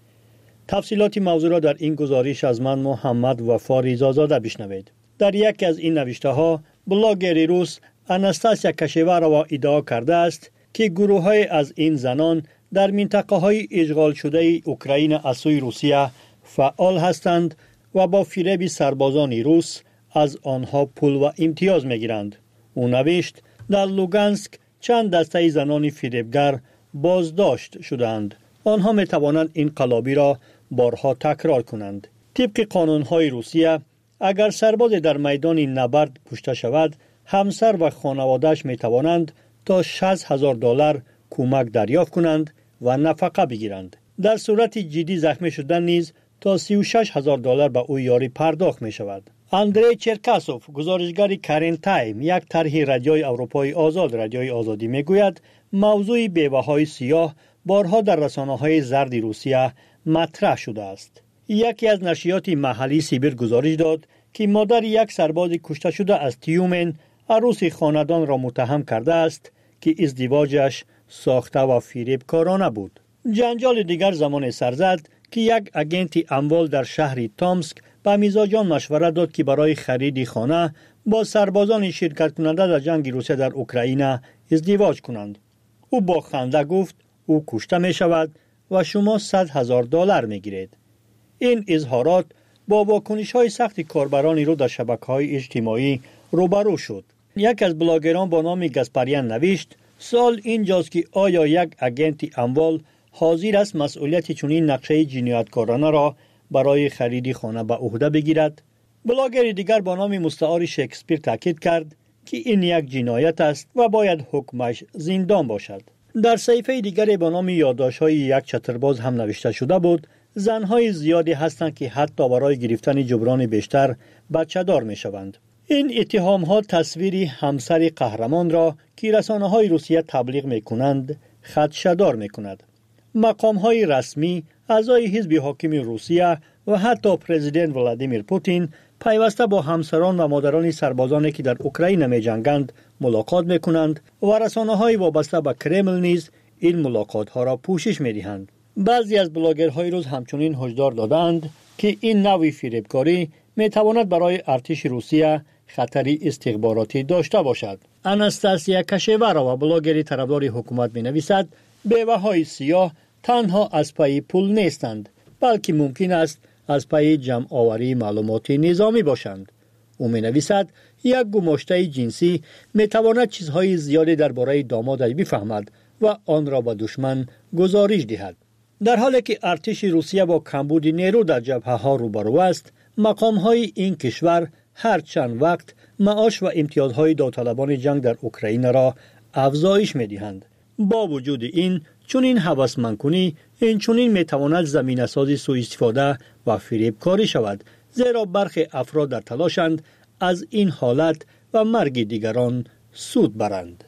تفصیلات موضوع را در این گزارش از من محمد وفا ریزازاده بشنوید. در یکی از این نوشته‌ها بلاگر روس آناستاسیا کشیواروا ادعا کرده است که گروه‌های از این زنان در منطقه‌های اشغال شده اوکراین از سوی روسیه فعال هستند و با فریب سربازان روس از آنها پول و امتیاز می‌گیرند. او نوشت در لوگانسک چند دسته زنان فریبگر بازداشت شدند. آنها می توانند این قلابی را بارها تکرار کنند. طبق قانون‌های روسیه اگر سرباز در میدان نبرد کشته شود، همسر و خانواده‌اش می توانند تا شصت هزار دلار کمک دریافت کنند و نفقه بگیرند. در صورت جدی زخمی شدن نیز تا سی و شش هزار دلار به او یاری پرداخت می شود. اندری چرکاسوف، گزارشگر کرین تایم، یک طرح رادیوی اروپای آزاد، رادیوی آزادی میگوید موضوع بیواهای سیاه بارها در رسانه‌های زرد روسیه مطرح شده است. یکی از نشریات محلی سیبیر گزارش داد که مادر یک سرباز کشته شده از تیومن عروس خاندان را متهم کرده است که ازدواجش ساخته و فریبکارانه بود. جنجال دیگر زمان سر زد که یک اگنت اموال در شهر تامسک به میزاجان مشورت داد که برای خرید خانه با سربازان شرکت کننده در جنگ روسیه در اوکراین ازدواج کنند. او با خنده گفت او کشته می شود و شما صد هزار دلار می گیرید. این اظهارات با واکنش های سخت کاربران رو در شبکه های اجتماعی روبرو شد. یک از بلاگران با نام گاسپریان نوشت سوال اینجاست که آیا یک اگنت اموال حاضر است مسئولیت چنین نقشه جنایتکارانه را برای خرید خانه به عهده بگیرد؟ بلاگر دیگر با نام مستعار شکسپیر تاکید کرد که این یک جنایت است و باید حکمش زندان باشد. در صحیفه دیگر با نام یادداشت‌های یک چترباز هم نوشته شده بود زنهای زیادی هستند که حتی برای گرفتن جبران بیشتر بچه دار می شوند. این اتهام ها تصویری همسر قهرمان را که رسانه های روسیه تبلیغ می کنند خدشه‌دار می کند. مقام های رسمی، اعضای حزب حاکم روسیه و حتی پرزیدنت ولادیمیر پوتین پیوسته با همسران و مادران سربازانی که در اوکراین می جنگند ملاقات می کنند و رسانه های وابسته به کرمل نیز این ملاقات ها را پوشش می دهند. بعضی از بلاگرهای روز همچنین هشدار دادند که این نوع فریبکاری می تواند برای ارتش روسیه خطری استخباراتی داشته باشد. آناستاسیا کشیواروا، بلاگری طرفدار حکومت می نویسد بیواهای سیاه تنها از پای پول نیستند بلکه ممکن است از پای جمع آوری معلومات نظامی باشند. او می نویسد یک گماشته جنسی می تواند چیزهای زیادی درباره دامادش بفهمد و آن را به دشمن گزارش دهد. در حالی که ارتش روسیه با کمبود نیرو در جبهه ها روبرو است، مقام های این کشور هر چند وقت معاش و امتیازهای داوطلبان جنگ در اوکراین را افزایش می دهند. با وجود این چنین هوسمند کنی این چنین می تواند زمینه سازی سوء استفاده و فریبکاری شود، زیرا برخی افراد در تلاشند از این حالت و مرگ دیگران سود برند.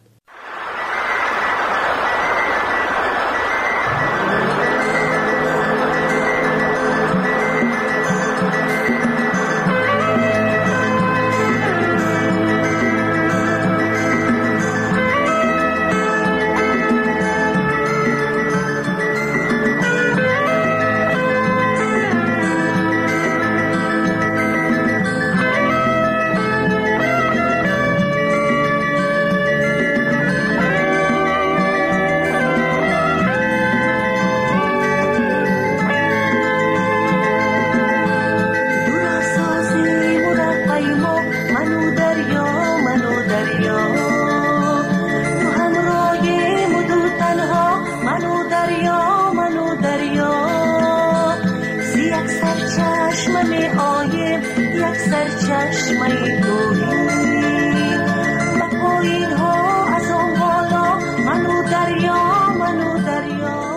چشم می آیم یک سر چشمه گویی و پایین ها از آن بالا منو دریا منو دریا.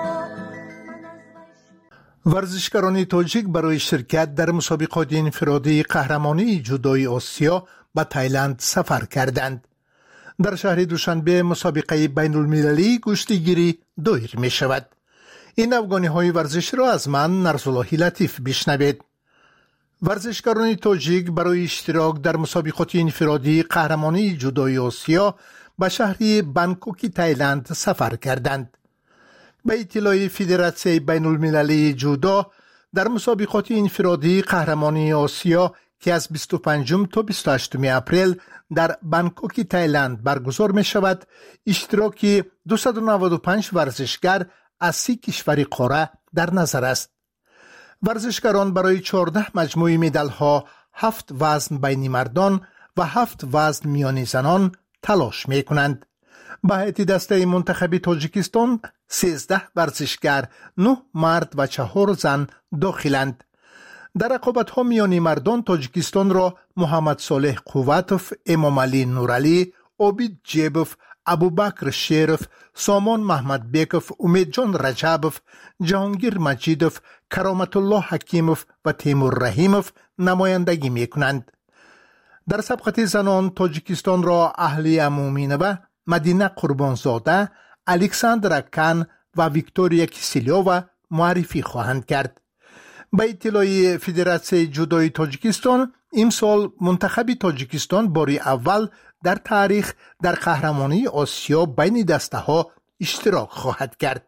ورزشکاران تاجیک برای شرکت در مسابقات انفرادی قهرمانی جودوی آسیا به تایلند سفر کردند. در شهر دوشنبه مسابقه بین المللی گشتیگیری دایر می شود. این افغانی های ورزش را از من نرسالله لطیف بشنوید. ورزشکاران تاجیک برای اشتراک در مسابقات انفرادی قهرمانی جودوی آسیا به شهر بانکوک تایلند سفر کردند. به اطلاع فدراسیون بین المللی جودو در مسابقات انفرادی قهرمانی آسیا که از بیست و پنجم تا بیست و هشتم اپریل در بانکوک تایلند برگزار می شود، اشتراک دویست و نود و پنج ورزشگر از سی کشور قاره در نظر است. ورزشکاران برای چهارده مجموعه مدال ها، هفت وزن بین مردان و هفت وزن میان زنان تلاش می کنند. به هیئت دسته منتخب تاجیکستان سیزده ورزشگر، نه مرد و چهار زن داخلند. در رقابت ها میان مردان تاجیکستان را محمد صالح قوتوف، امام علی نورعلی، عبید جیبوف، ابوبکر شیرف، سامان محمد بیکوف، امید جان رجبوف، جهانگیر مجیدوف، کرامت الله حکیموف و تیمور رحیموف نمایندگی می کنند. در سبقت زنان تاجیکستان را اهلی امومینوه، مدینه قربانزاده، الکساندر کن و ویکتوریا کیسیلیووا معرفی خواهند کرد. به اطلاع فدراسیون جودوی تاجیکستان، امسال منتخب تاجیکستان باری اول در تاریخ در قهرمانی آسیا بین دسته ها اشتراک خواهد کرد.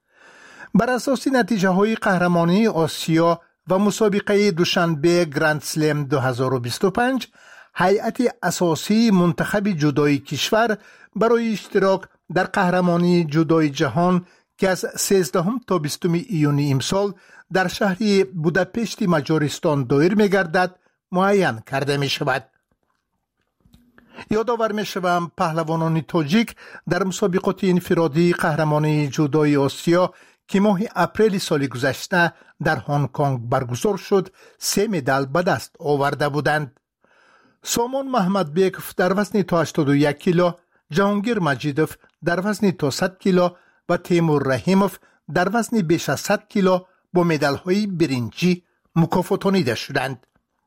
بر اساس نتیجه های قهرمانی آسیا و مسابقه دوشنبه گرند سلم دو هزار و بیست و پنج، هیئت اساسی منتخب جودوی کشور برای اشتراک در قهرمانی جودوی جهان که از سیزدهم تا بیستم ایون امسال در شهر بوداپشت مجارستان دایر می گردد معین کرده می شود. یادآور می شوم پهلوانان تاجیک در مسابقات انفرادی قهرمانی جودوی آسیا که ماه اپریل سال گذشته در هنگ کنگ برگزار شد، سه مدال به دست آورده بودند. سامان محمد بیکوف در وزن تا هشتاد و یک کیلو، جهانگیر مجیدوف در وزن تا صد کیلو و تیمور رحیموف در وزن بیش از صد کیلو با مدال های برنجی مکافاتانیده شدند.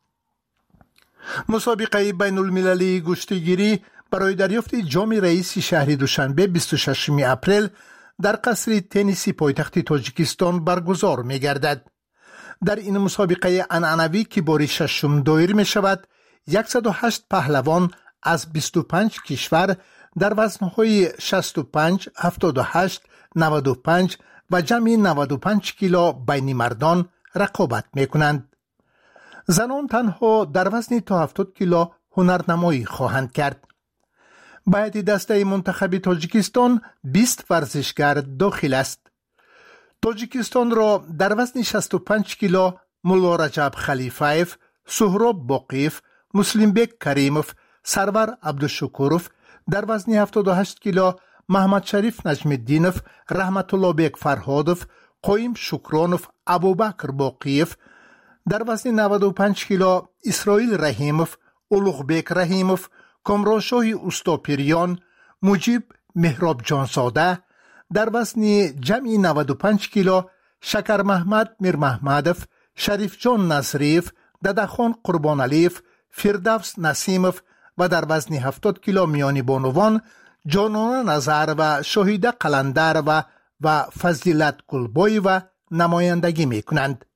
مسابقه بین المللی گشتیگیری برای دریافت جام رئیس شهر دوشنبه بیست و ششم اپریل در قصر تنیسی پایتخت تاجیکستان برگزار می گردد. در این مسابقه عنعنوی که بار ششم دایر می شود، صد و هشت پهلوان از بیست و پنج کشور در وزنهای شصت و پنج، هفتاد و هشت، نود و پنج و جمع نود و پنج کیلو بین مردان رقابت می کنند. زنان تنها در وزن تا هفتاد کیلو هنرنمایی خواهند کرد. به هیئت دسته منتخب تاجیکستان بیست ورزشگر داخل است. تاجیکستان را در وزن شصت و پنج کیلو مولا رجب خلیفایف، سهراب باقیف، مسلم بیگ کریموف، سرور عبدالشکوروف، در وزن هفتاد و هشت کیلو محمد شریف نجم الدینوف، رحمت الله بیگ فرهادوف، قایم شکرانوف، ابوبکر باقیف، در وزن نود و پنج کیلو اسرائیل رحیموف، اولوغ بیگ رحیموف، کامرانشاه اوستاپیریان، مجیب مهراب جانزاده، در وزن جمعی نود و پنج کیلو شکر محمد میر محمدوف، شریف جان نظریف، ددخان قربان علیف، فردوس نسیموف و در وزن هفتاد کیلو میانی بانوان جانانه نظر و شهیده قلندر و و فضیلت گلبای و نمایندگی می کنند.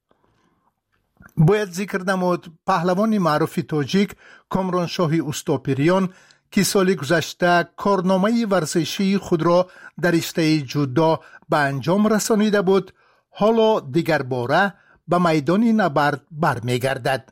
باید ذکر نمود پهلوان معروف تاجیک کامرانشاه اوستاپیریان که سال گذشته کارنامه ورزشی خود را در رشته جودو به انجام رسانیده بود، حالا دیگر باره به میدان نبرد برمیگردد.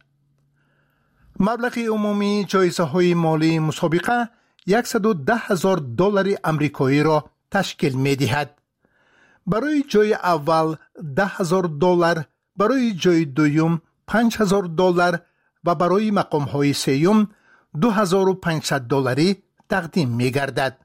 مبلغ عمومی جایزه های مالی مسابقه صد و ده هزار دلار امریکایی را تشکیل می دهد. برای جای اول ده هزار دلار، برای جای دوم پنج هزار دلار و برای مقام های سوم دو هزار و پانصد دلاری تقدیم می گردد.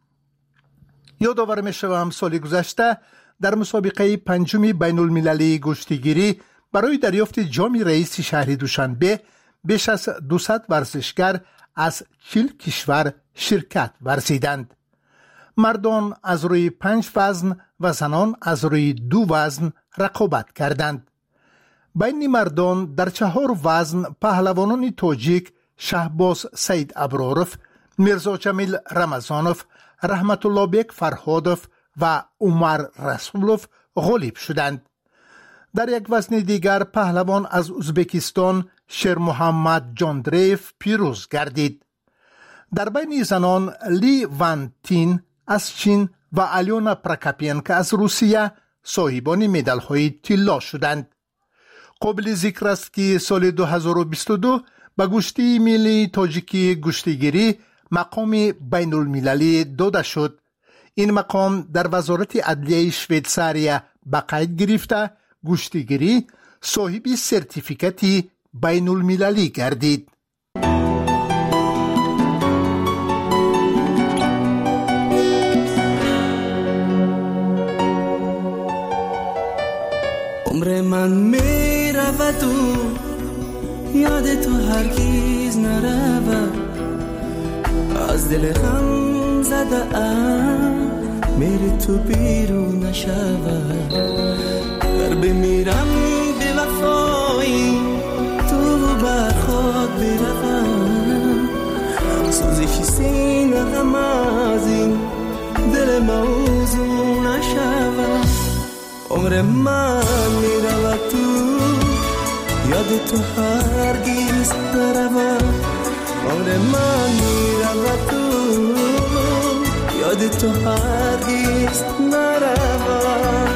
یادآور می شوم سال گذشته در مسابقه پنجم بین المللی گشتیگیری برای دریافت جام رئیس شهر دوشنبه بیش از دویست ورزشگر از چهل کشور شرکت ورزیدند. مردان از روی پنج وزن و زنان از روی دو وزن رقابت کردند. بین مردان در چهار وزن پهلوانان تاجیک شهباز سید ابراروف، میرزا جمیل رمضانوف، رحمت الله بیگ فرهادوف و عمر رسولوف غالب شدند. در یک وزن دیگر پهلوان از ازبکستان شیر محمد جاندریف پیروز گردید. در بین زنان لی وان تین از چین و الیونا پراکاپینکا از روسیه صاحبان مدال های طلا شدند. قابل ذکر است که سال دو هزار و بیست و دو به گشتی ملی تاجیکی گشتیگیری مقام بین المللی داده شد. این مقام در وزارت عدلیه شویتزاریا به قید گرفته گشتیگیری صاحب سرتیفیکاتی بین المللی گردید. عمر من می رود و یاد تو هرگیز نرود، از دل غم زده ام میری تو بیرون نشود. در بمیرم به وفایی تو بر خاک بروم، سوزش سینه غم از این دل موضوع نشود. عمر من میرود تو یاد تو هرگیز نرود. عمر من میرود تو یاد تو هرگیز نرود.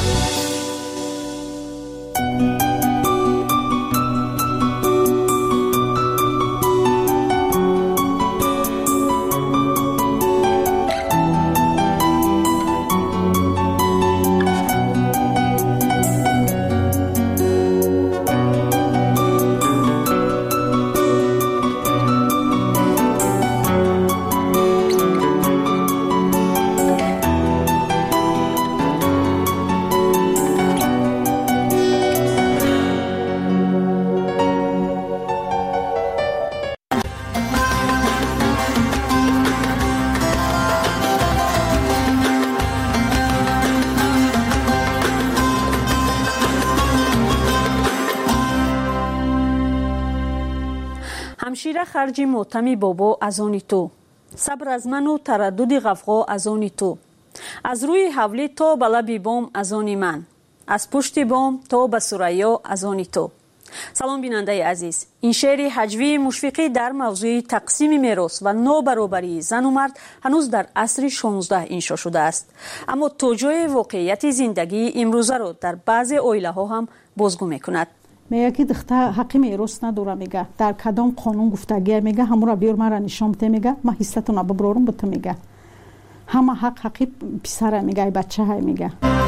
همشیره خرجی موتمی بابا از آنی تو، صبر از من و تردد غفغا از آنی تو، از روی حولی تا به لب بام از آنی من، از پشت بام تا به ثریا از آنی تو. سلام بیننده عزیز، این شعر هجوی مشفقی در موضوع تقسیم میراث و نابرابری زن و مرد هنوز در عصر شانزده انشا شده است، اما توجه واقعیت زندگی امروزه را در بعضی عائله ها هم بازگو میکند. میگه که دختر حقی میراث نداره، میگه در کدام قانون گفتگی، میگه همون را بیار مرا نشان بده، میگه من حصتون رو ببرم بده، میگه همه حق حقی پسر، میگه بچه های، میگه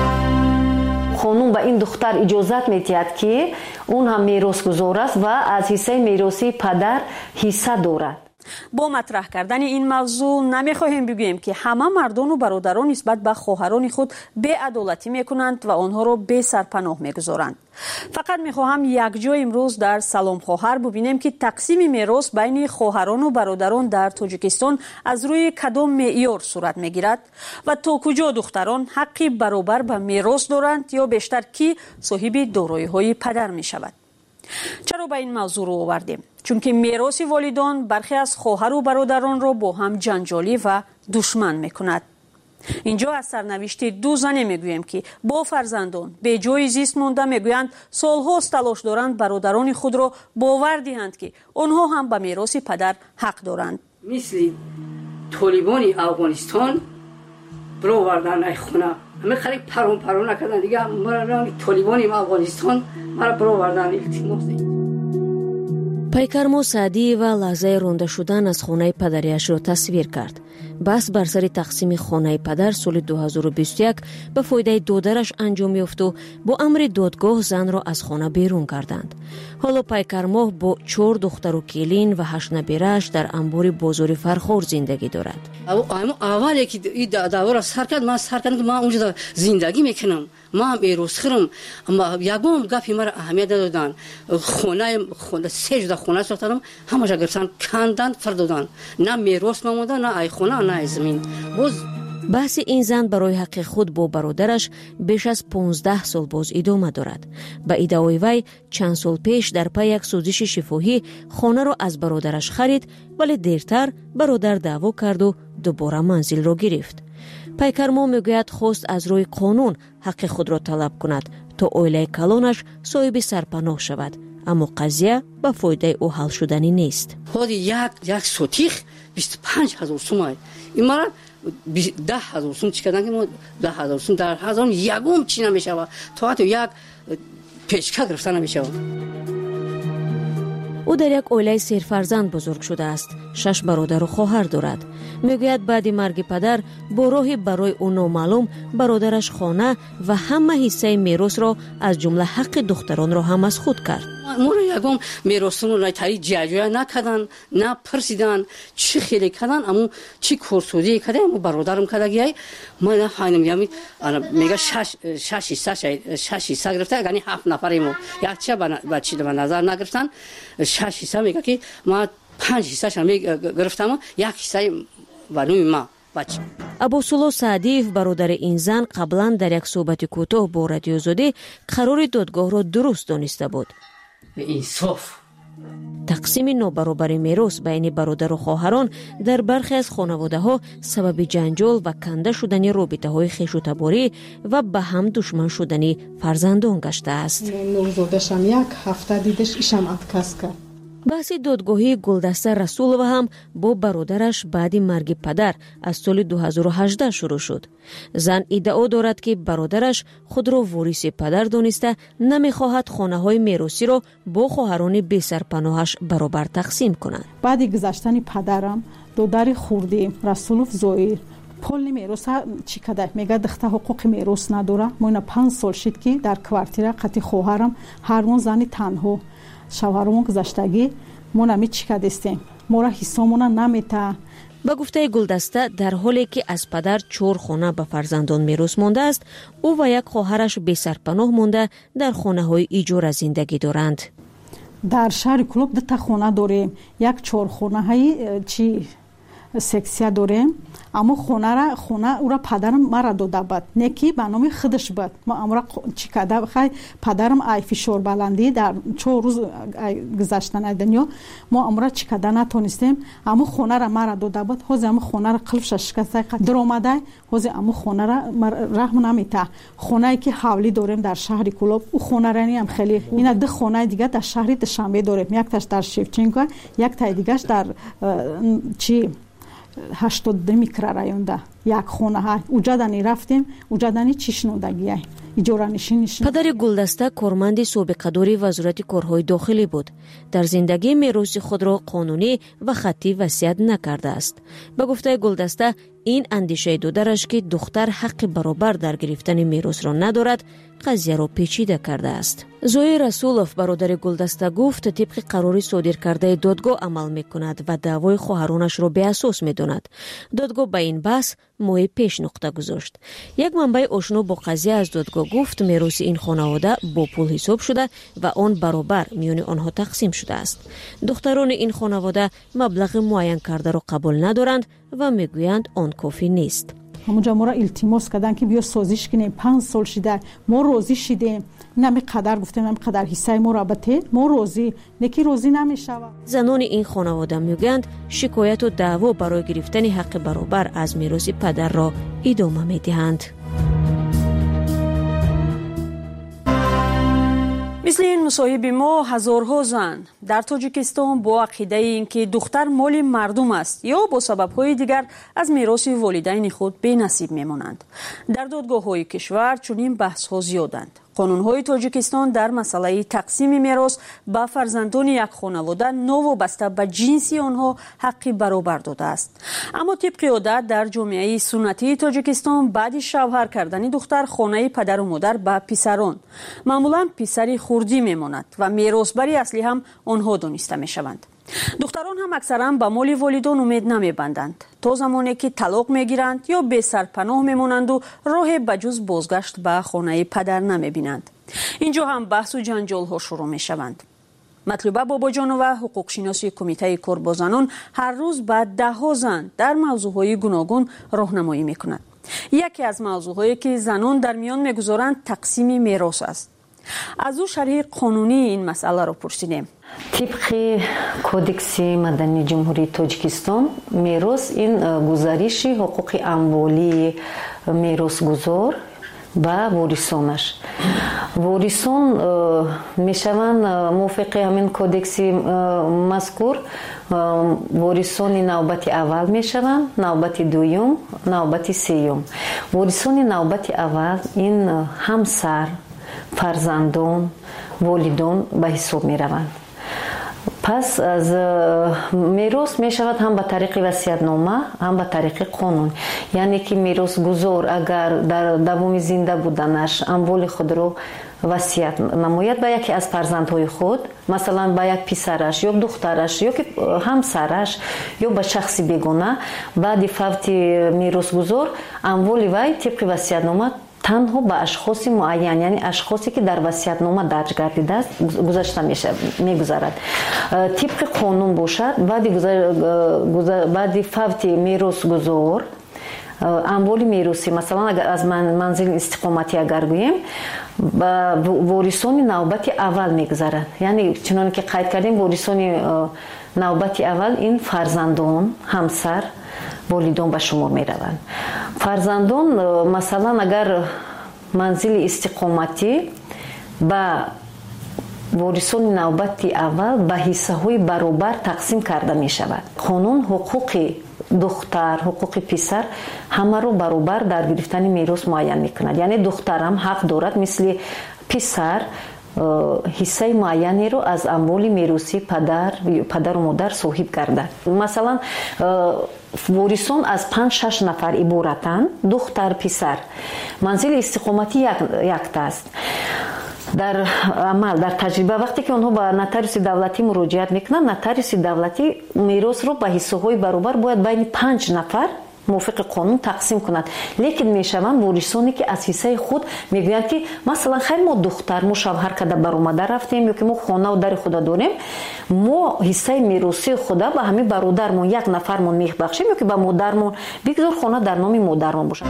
قانون به این دختر اجازت میدهد که اون هم میراث گزار است و از حصه میراثی پدر حصه دارد. با مطرح کردن این موضوع نمیخواهیم بگوییم که همه مردان و برادران نسبت به خواهران خود بی‌عدالتی میکنند و آنها را بی سرپناه میگذارند. فقط میخواهم یک جا امروز در سلام خواهر ببینیم که تقسیم میراث بین خواهران و برادران در تاجیکستان از روی کدام معیار صورت میگیرد و تا کجا دختران حقی برابر به میراث دارند یا بیشتر کی صاحب دارایی های پدر میشود. چرا به این موضوع رو آوردیم؟ چون که میراث والدان برخی از خواهر و برادران را با هم جنجالی و دشمن میکند. اینجا از سرنوشت دو زنی میگویم که با فرزندان به جای زیست مونده، میگویند سالهاست تلاش دارند برادران خود را باور دهند که آنها هم به میراث پدر حق دارند. مثل طالبان افغانستان برآوردن ای خونه، همه خیلی پرون پرون نکردن دیگه. مرا طالبان افغانستان مرا برآوردن التماس. پیکر سعدی و لحظه رانده شدن از خانه پدریش را تصویر کرد. بس بر سر تقسیم خانه پدر سال دو هزار و بیست و یک به فایده دادرش انجام یافت و با امر دادگاه زن را از خانه بیرون کردند. حالا پیکر ماه با چهار دختر و کلین و هشت نبیرش در انبار بازار فرخار زندگی دارد. اولی که این دعوا را سر کرد، من سر کردم که من اونجا زندگی میکنم. ما هم ایروز خرم اما یگم گپی مرا اهمیت دادن خونه خونه سه جدا خونه ساختم همش گرفتن کندن فردادن نه میراث مونده نه ای خونه نه زمین. باز بحث این زن برای حق خود با برادرش بیش از پانزده سال باز ادامه دارد. به ادعای وی چند سال پیش در پی یک سوزش شفاهی خانه را از برادرش خرید ولی دیرتر برادر دعوا کرد و دوباره منزل را گرفت. پیکرمو میگوید خواست از روی قانون حق خود را طلب کند تا اویله کلانش صاحب سرپناه شود، اما قضیه به فایده او حل شدنی نیست. خود یک یک سوتیخ بیست و پنج هزار سوم این مرا ده هزار سوم چی کردن که ما ده هزار سوم در هزار یگم چی نمیشه تا حتی یک پیشکه گرفته نمیشه. او در یک اویله سرفرزند بزرگ شده است. شش برادر و خواهر دارد. میگوید بعد مرگ پدر با راهی برای او نامعلوم برادرش خانه و همه حصه میراث را از جمله حق دختران را هم از خود کرد. ما رو یگم میراثمون را تری جاجویا نکردن، نه پرسیدن چی خیلی کردن، اما چی کورسودی کردن. اما برادرم کردگی ما نه خانم یمی میگه شش شش حصه شش حصه گرفته، یعنی هفت نفریم. یک چه بچه به نظر نگرفتن. شش حصه میگه که ما پنج حصه شم گرفتم، یک حصه ونوی ما بچه. ابوسولو سعدیف برادر این زن قبلا در یک صحبت کوتاه با رادیو آزادی قرار دادگاه را درست دانسته بود. انصاف تقسیم نابرابر میراث بین برادر و خواهران در برخی از خانواده‌ها سبب جنجال و کنده شدن رابطه‌های خویش و تباری و به هم دشمن شدن فرزندان گشته است. نورزادشم یک هفته دیدش ایشم اتکاس کرد. بحث دادگاهی گلدسته رسولова هم با برادرش بعد مرگ پدر از سال دو هزار و هجده شروع شد. زن ادعا دارد که برادرش خود را وارث پدر دانسته نمیخواهد خانه های میراثی را با خواهران بی سرپناهش برابر تقسیم کند. بعد گذشتن پدرم دوداری خوردی رسولوف زویر پول میراث چی کده میگه دخته حقوق میراث نداره. ما اینا پنج سال شد که در کوارتیر قتی خواهرم هرمون زنی تنها شوهرمون گذشتگی ما نمی چی کدستیم ما را حسامون نمیته. به گفته گلدسته در حالی که از پدر چهار خانه به فرزندان میراث مانده است، او و یک خواهرش بی سرپناه مانده در خانه های ایجار زندگی دارند. در شهر کلوب دو تا خانه داریم، یک چهار خانه های چی سکسیا داریم، اما خونه را خونه او را پدرم مرا داده بود نکی به نام خودش بود. ما امرا چی کده خی پدرم ای فشار بلندی در چهار روز گذشتن دنیا ما امرا چی کده نتونستیم، اما خونه را مرا داده بود. حوز اما خونه را قلبش شکسته در اومده. حوز اما خونه را رحم نمیته. خونه ای که حولی داریم در شهر کلوب او خونه را نیم خیلی اینا دو خونه دیگه در شهر دشنبه داریم، یک تاش در شیفچینکو یک تا دیگهش در چی هشتاد دو میکرورایون ده یک خونه ها اوجا دنی رفتیم اوجا دنی چشنودگیه اجاره نشینش. پدر گلدسته کارمند سابقه‌دار وزارت کارهای داخلی بود. در زندگی میراث خود را قانونی و خطی وصیت نکرده است. به گفته گلدسته این اندیشه دودرش که دختر حق برابر در گرفتن میراث را ندارد قضیه را پیچیده کرده است. زوی رسولوف برادر گلدسته گفت طبق قرار صادر کرده دادگاه عمل میکند و دعوای خواهرانش را به اساس میداند. دادگاه به این بحث موی پیش نقطه گذاشت. یک منبع آشنا با قضیه از دادگاه گفت میراث این خانواده با پول حساب شده و آن برابر میان آنها تقسیم شده است. دختران این خانواده مبلغ معین کرده را قبول ندارند و میگویند آن کافی نیست. همونجا ما را التماس کردن که بیا سازش کنیم، پنج سال شده ما راضی شدیم، نمی قدر گفتیم نمی قدر حصه ما را بته ما راضی نکی راضی نمیشود. زنان این خانواده میگویند شکایت و دعوا برای گرفتن حق برابر از میراث پدر را ادامه میدهند. مثل این مصاحبه ما هزارها زن در تاجیکستان با عقیده اینکه دختر مال مردم است یا با سبب‌های دیگر از میراث والدین خود بی نصیب میمانند. در دادگاه‌های کشور چنین بحث‌ها زیادند. قانون‌های تاجیکستان در مسئله تقسیم میراث به فرزندان یک خانواده نوابسته به جنس آنها حقی برابر داده است. اما طبق عادت در جامعه سنتی تاجیکستان بعد شوهر کردن دختر خانه پدر و مادر به پسران معمولاً پسری خردی میماند و میراثبری اصلی هم آنها دانسته میشوند. دختران هم اکثرا به مال والدان امید نمیبندند تا زمانی که طلاق میگیرند یا بی سرپناه میمونند و راه بجز بازگشت به خانه پدر نمیبینند. اینجا هم بحث و جنجال ها شروع میشوند. مطلوبه باباجانова حقوق شناسی کمیته کار با زنان هر روز به ده ها زن در موضوعهای گوناگون راهنمایی میکنند. یکی از موضوعهایی که زنان در میان میگذارند تقسیم میراث است. از او شرح قانونی این مسئله را پرسیدیم. طبق کودکس مدنی جمهوری تاجیکستان میراث این گزارش حقوق اموالی میراثگزار با وارثانش. وارثان میشوند موافق همین کودکس مذکور وارثان نوبت اول میشوند، نوبت دوم، نوبت سوم. وارثان نوبت اول این همسر، فرزندان، والدان به حساب می روند. پس از میراث می شود هم به طریق وصیت‌نامه هم به طریق قانون. یعنی که میراث گزار اگر در دوام زنده بودنش اموال خود را وصیت نماید به یکی از فرزندهای خود، مثلا به یک پسرش یا دخترش یا که همسرش یا به شخصی بیگانه، بعد فوت میراث گزار اموال وی طبق وصیت‌نامه تنها به اشخاص معین، یعنی اشخاصی که در وصیت‌نامه درج گردیده است گذاشته میشه میگذارد. طبق قانون باشد بعد بعد فوت میراث گزار اموال میراثی، مثلا اگر از منزل استقامتی اگر گوییم با وارثان نوبت اول میگذارد. یعنی چنان که قید کردیم وارثان نوبت اول این فرزندان، همسر، والدان به شمار می روند. فرزندان مثلا اگر منزل استقامتی با وارثان نوبت اول به حصه های برابر تقسیم کرده می شود. قانون حقوق دختر، حقوق پسر همه رو برابر در گرفتن میراث معین می کند. یعنی دختر هم حق دارد مثل پسر حصه معینی رو از اموال میراثی پدر پدر و مادر صاحب کرده. مثلا وارثان از پنج شش نفر عبارتند، دختر پسر. منزل استقامتی یک یک است. در عمل در تجربه وقتی که اونها به نotarius دولتی مراجعت میکنن، نotarius دولتی میراث رو به حصه های برابر باید بین پنج نفر موافق قانون تقسیم کند. لیکن میشوند وارثانی که از حصه خود میگویند که مثلا خیر ما دختر، ما شوهر کرده برآمده رفتیم یا که ما خانه و در خود داریم، ما حصه میراثی خود به همین برادرمون یک نفرمون میبخشیم یا که به مادرمون بگذار خانه در نام مادرمون باشه.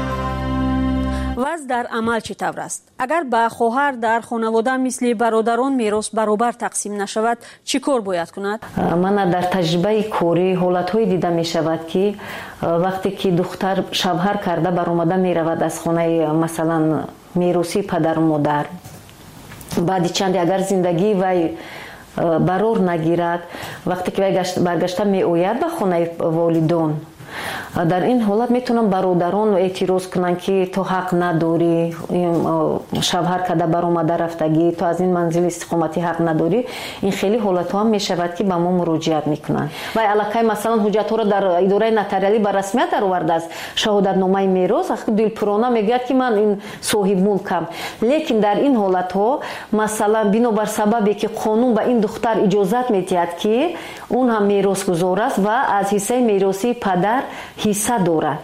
وضع در عمل چطور است؟ اگر به خواهر در خانواده مثل برادران میراث برابر تقسیم نشود چی کار باید کند؟ من در تجربه کاری حالت‌های دیده می شود که وقتی که دختر شوهر کرده برآمده می رود از خانه مثلا میراثی پدر و مادر، بعد چندی اگر زندگی وی برور نگیرد، وقتی که وی برگشته می آید به خانه والدان، در این حالت میتونم برادران اعتراض کنن که تو حق نداری، شوهر کرده برآمده رفتگی، تو از این منزل استقامتی حق نداری. این خیلی حالت ها هم میشود که به ما مراجعت میکنن و علاقه مثلا حجت ها را در اداره نتاریالی به رسمیت درآورده است، شهادت نامه میراث، دلپرانه میگه که من این صاحب ملکم. لیکن در این حالت ها مثلا بنابر سببی که قانون به این دختر اجازت میدهد که اون هم میراث گزار است و از حصه میراثی پدر حصه دارد،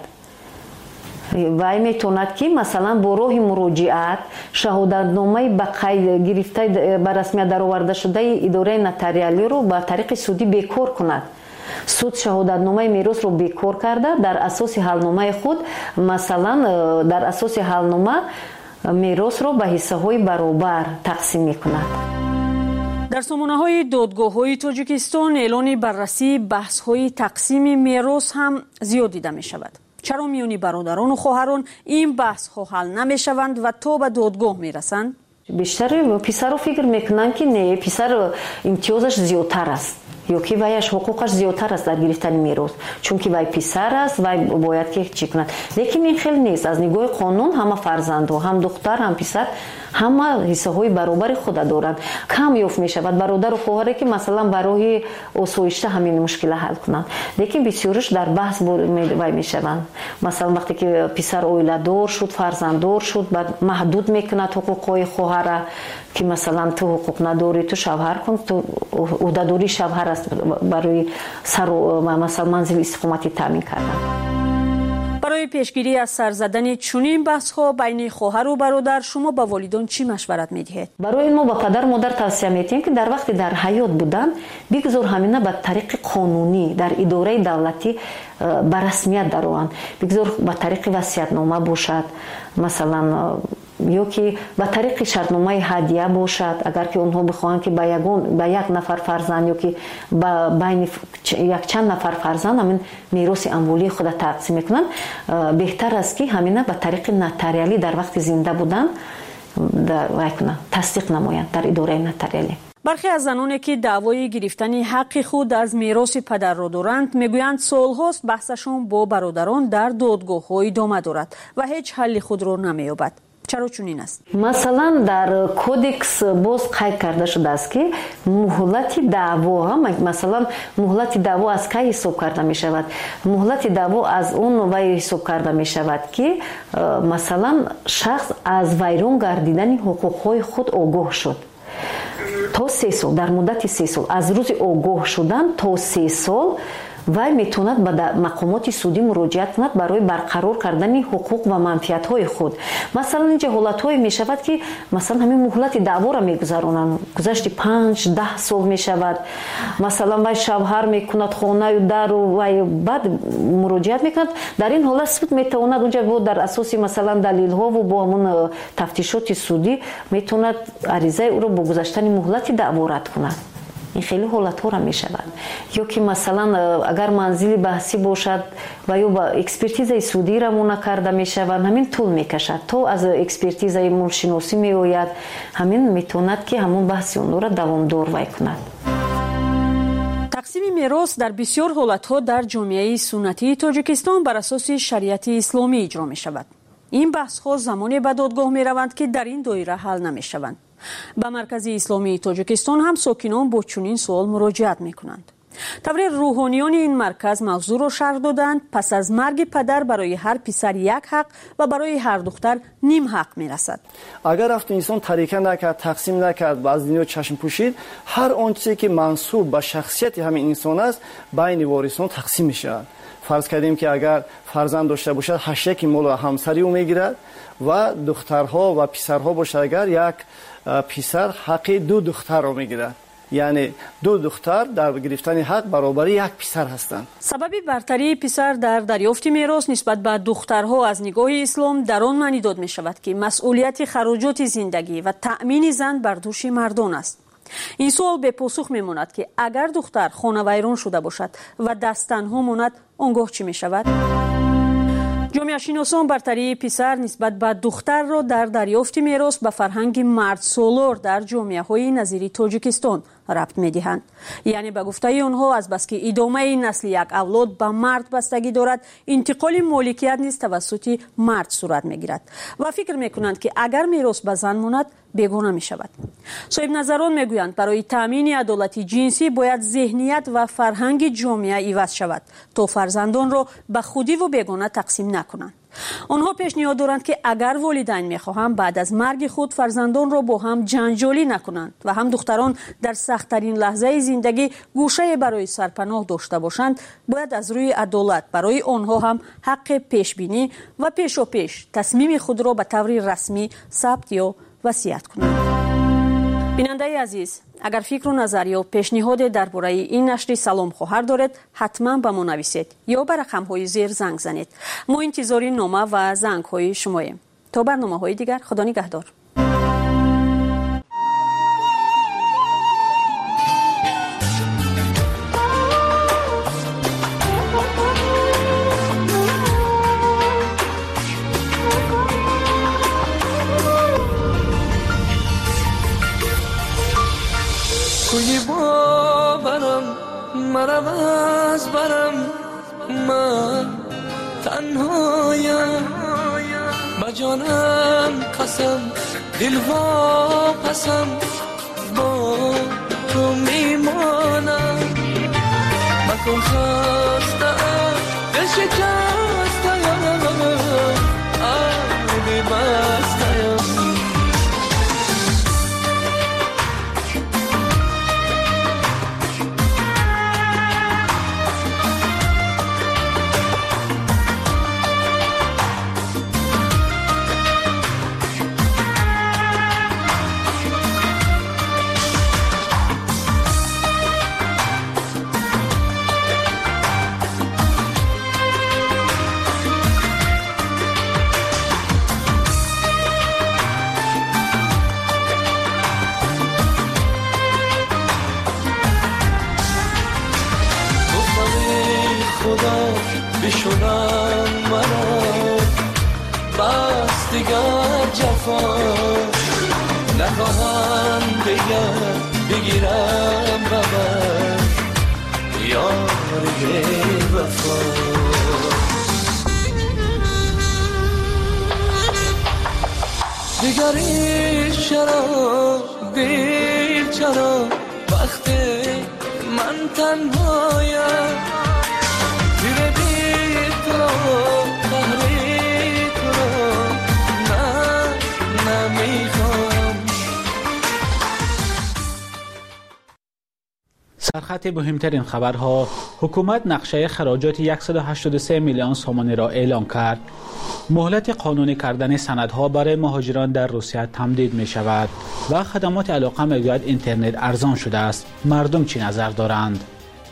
وی میتوند که مثلا با راه مراجعت شهادتنامه به قید گرفته به رسمیت درآورده شده اداره نتاریالی رو به طریق سودی بیکار کند. سود شهادتنامه میراث رو بیکار کرده، در اساس حلنامه خود مثلا در اساس حلنامه میراث رو به حصه های برابر تقسیم میکند. در سامانه های دادگاه های تاجیکستان اعلان بررسی بحث های تقسیم میراث هم زیاد دیده می شود. چرا میانی برادران و خواهران این بحث ها حل نمی شوند و تا به دادگاه می رسند؟ بیشتر پسر رو فکر میکنن که نه، پسر امتیازش زیادتر است یا که ویش حقوقش زیادتر است در گرفتن میراث، چون که وی پسر است و باید که چی کند. لیکن این خیلی نیست. از نگاه قانون همه فرزند و هم دختر هم پسر ҳама ҳиссаҳои баробари худа доранд. кам ёфт мешавад бародару хоҳаре ки масалан барои осоишта ҳамин мушкила ҳал кунанд, лекин бисёриш дар баҳс вай мешаванд. масалан вақте ки писар оиладор шуд, фарзанддор шуд, баъд маҳдуд мекунад ҳуқуқҳои хоҳара ки масалан ту ҳуқуқ надорӣ, ту шавҳар кун, ту ӯҳдадори шавҳар аст барои сару масалан манзили истиқоматӣ таъмин кардан. барои пешгирӣ аз сар задани чунин баҳсҳо байни хоҳару бародар шумо ба волидон чӣ машварат медиҳед? барои мо ба падару модар тавсия медиҳем ки дар вақти дар ҳаёт буданд бигзор ҳамина ба тариқи қонунӣ дар идораи давлатӣ ба расмият дароянд. бигзор ба тариқи васиятнома бошад, масалан ё ки ба тариқи шартномаи ҳадия бошад, агар ки онҳо бихоҳанд ки ба ягон ба як нафар фарзанд ё ки ба байни якчанд нафар фарзанд ҳамин мероси амволии худа тақсим мекунанд, беҳтар аст ки ҳамина ба тариқи нотариалӣ дар вақти зинда будан тасдиқ намоянд дар идораи нотариалӣ. бархе аз заноне ки даъвои гирифтани ҳаққи худ аз мероси падарро доранд мегӯянд солҳост баҳсашон бо бародарон дар додгоҳҳо идома дорад ва ҳеҷ ҳалли худро намеёбад. чаро чунин аст? масалан дар кодекс боз қайд карда шудааст ки муҳлати даъво масалан муҳлати даъво аз кай ҳисоб карда мешавад? муҳлати даъво аз он вай ҳисоб карда мешавад ки масалан шахс аз вайрон гардидани ҳуқуқҳои худ огоҳ шуд. то се сол, дар муддати се сол, аз рӯзи огоҳ шудан то се сол вай метавонад ба мақомоти судӣ муроҷиат кунад барои барқарор кардани ҳуқуқ ва манфиатҳои худ. масалан инҷа ҳолатҳое мешавад ки масалан ҳамин муҳлати даъворо мегузаронанд, гузашти панҷ даҳ сол мешавад. масалан вай шавҳар мекунад хонаю дару вай баъд муроҷиат мекунад. дар ин ҳолат суд метавонад унҷа бо дар асоси масалан далилҳову бо ҳамун тафтишоти судӣ метавонад аризаи ӯро бо гузаштани муҳлати даъво рад кунад. این خیلی حالت‌ها را می‌شود. یا که مثلا اگر منزل بحثی باشد و یا با اکسپرتیزه سودی را مون کرده می‌شود، همین طول می‌کشد تا از اکسپرتیزه مولشناسی می‌آید، همین می‌تواند که همون بحث اون را دوامدار وای کند. تقسیم میراث در بسیار حالت‌ها در جامعه سنتی تاجیکستان بر اساس شریعت اسلامی اجرا می‌شود. این بحث‌ها زمانی به دادگاه می‌روند که در این دایره حل نمی‌شوند. به مرکز اسلامی تاجیکستان هم ساکنان با چنین سوال مراجعت می‌کنند. طوری روحانیان این مرکز موضوع را شرح دادند پس از مرگ پدر برای هر پسر یک حق و برای هر دختر نیم حق میرسد. اگر رفت انسان طریقه نکرد، تقسیم نکرد و از دنیا چشم پوشید، هر آنچه که منسوب به شخصیت همین انسان است بین وارثان تقسیم می‌شود. فرض کردیم که اگر فرزند داشته باشد هشت یک مال همسری او میگیرد و دخترها و پسرها باشد اگر یک پسر حق دو دختر را میگیرد. یعنی دو دختر در گرفتن حق برابری یک پسر هستند. سبب برتری پسر در دریافت میراث نسبت به دخترها از نگاه اسلام در آن معنی داده می شود که مسئولیت خراجات زندگی و تأمین زن بر دوش مردان است. این سوال به پاسخ میماند که اگر دختر خانه ویران شده باشد و دست تنها ماند آنگاه چی می شود؟ جامعه شناسان برتری پسر نسبت به دختر را در دریافت میراث به فرهنگ مرد سالار در جامعه های نظیری تاجیکستان ربط میدهند. یعنی به گفته آنها از بس که ادامه نسل یک اولاد به مرد بستگی دارد، انتقال مالکیت نیز توسط مرد صورت میگیرد و فکر میکنند که اگر میراث به زن ماند بیگانه می شود. صاحب نظران میگویند برای تامین عدالت جنسی باید ذهنیت و فرهنگ جامعه عوض شود تا فرزندان را به خودی و بیگانه تقسیم نکنند. آنها پیشنهاد دارند که اگر والدین میخواهند بعد از مرگ خود فرزندان را با هم جنجالی نکنند و هم دختران در سخت‌ترین لحظه زندگی گوشه برای سرپناه داشته باشند، باید از روی عدالت برای آنها هم حق پیشبینی و پیشا پیش تصمیم خود را به طور رسمی ثبت یا وصیت کنند. بیننده عزیز، اگر فکر و نظر یا پیشنهاد درباره این نشر سلام خواهر دارید حتما به ما نویسید یا به رقم‌های زیر زنگ زنید. ما انتظار نامه و زنگ‌های شماییم. تا برنامه‌های دیگر خدا نگهدار. کوی با برم مرم از برم من تنهایم با جانم قسم دل واپسم با تو میمانم مکن خسته دل شکسته آبی بسته بشونم مرا بس دیگر جفا نخواهم دیگر بگیرم ببر یاری وفا دیگری چرا دیر چرا وقتی من تنهایم سرخط مهمترین خبرها: حکومت نقشه خراجات صد و هشتاد و سه میلیون سومانی را اعلام کرد. مهلت قانونی کردن سندها برای مهاجران در روسیه تمدید می شود و خدمات علاقه می گوید اینترنت ارزان شده است. مردم چی نظر دارند؟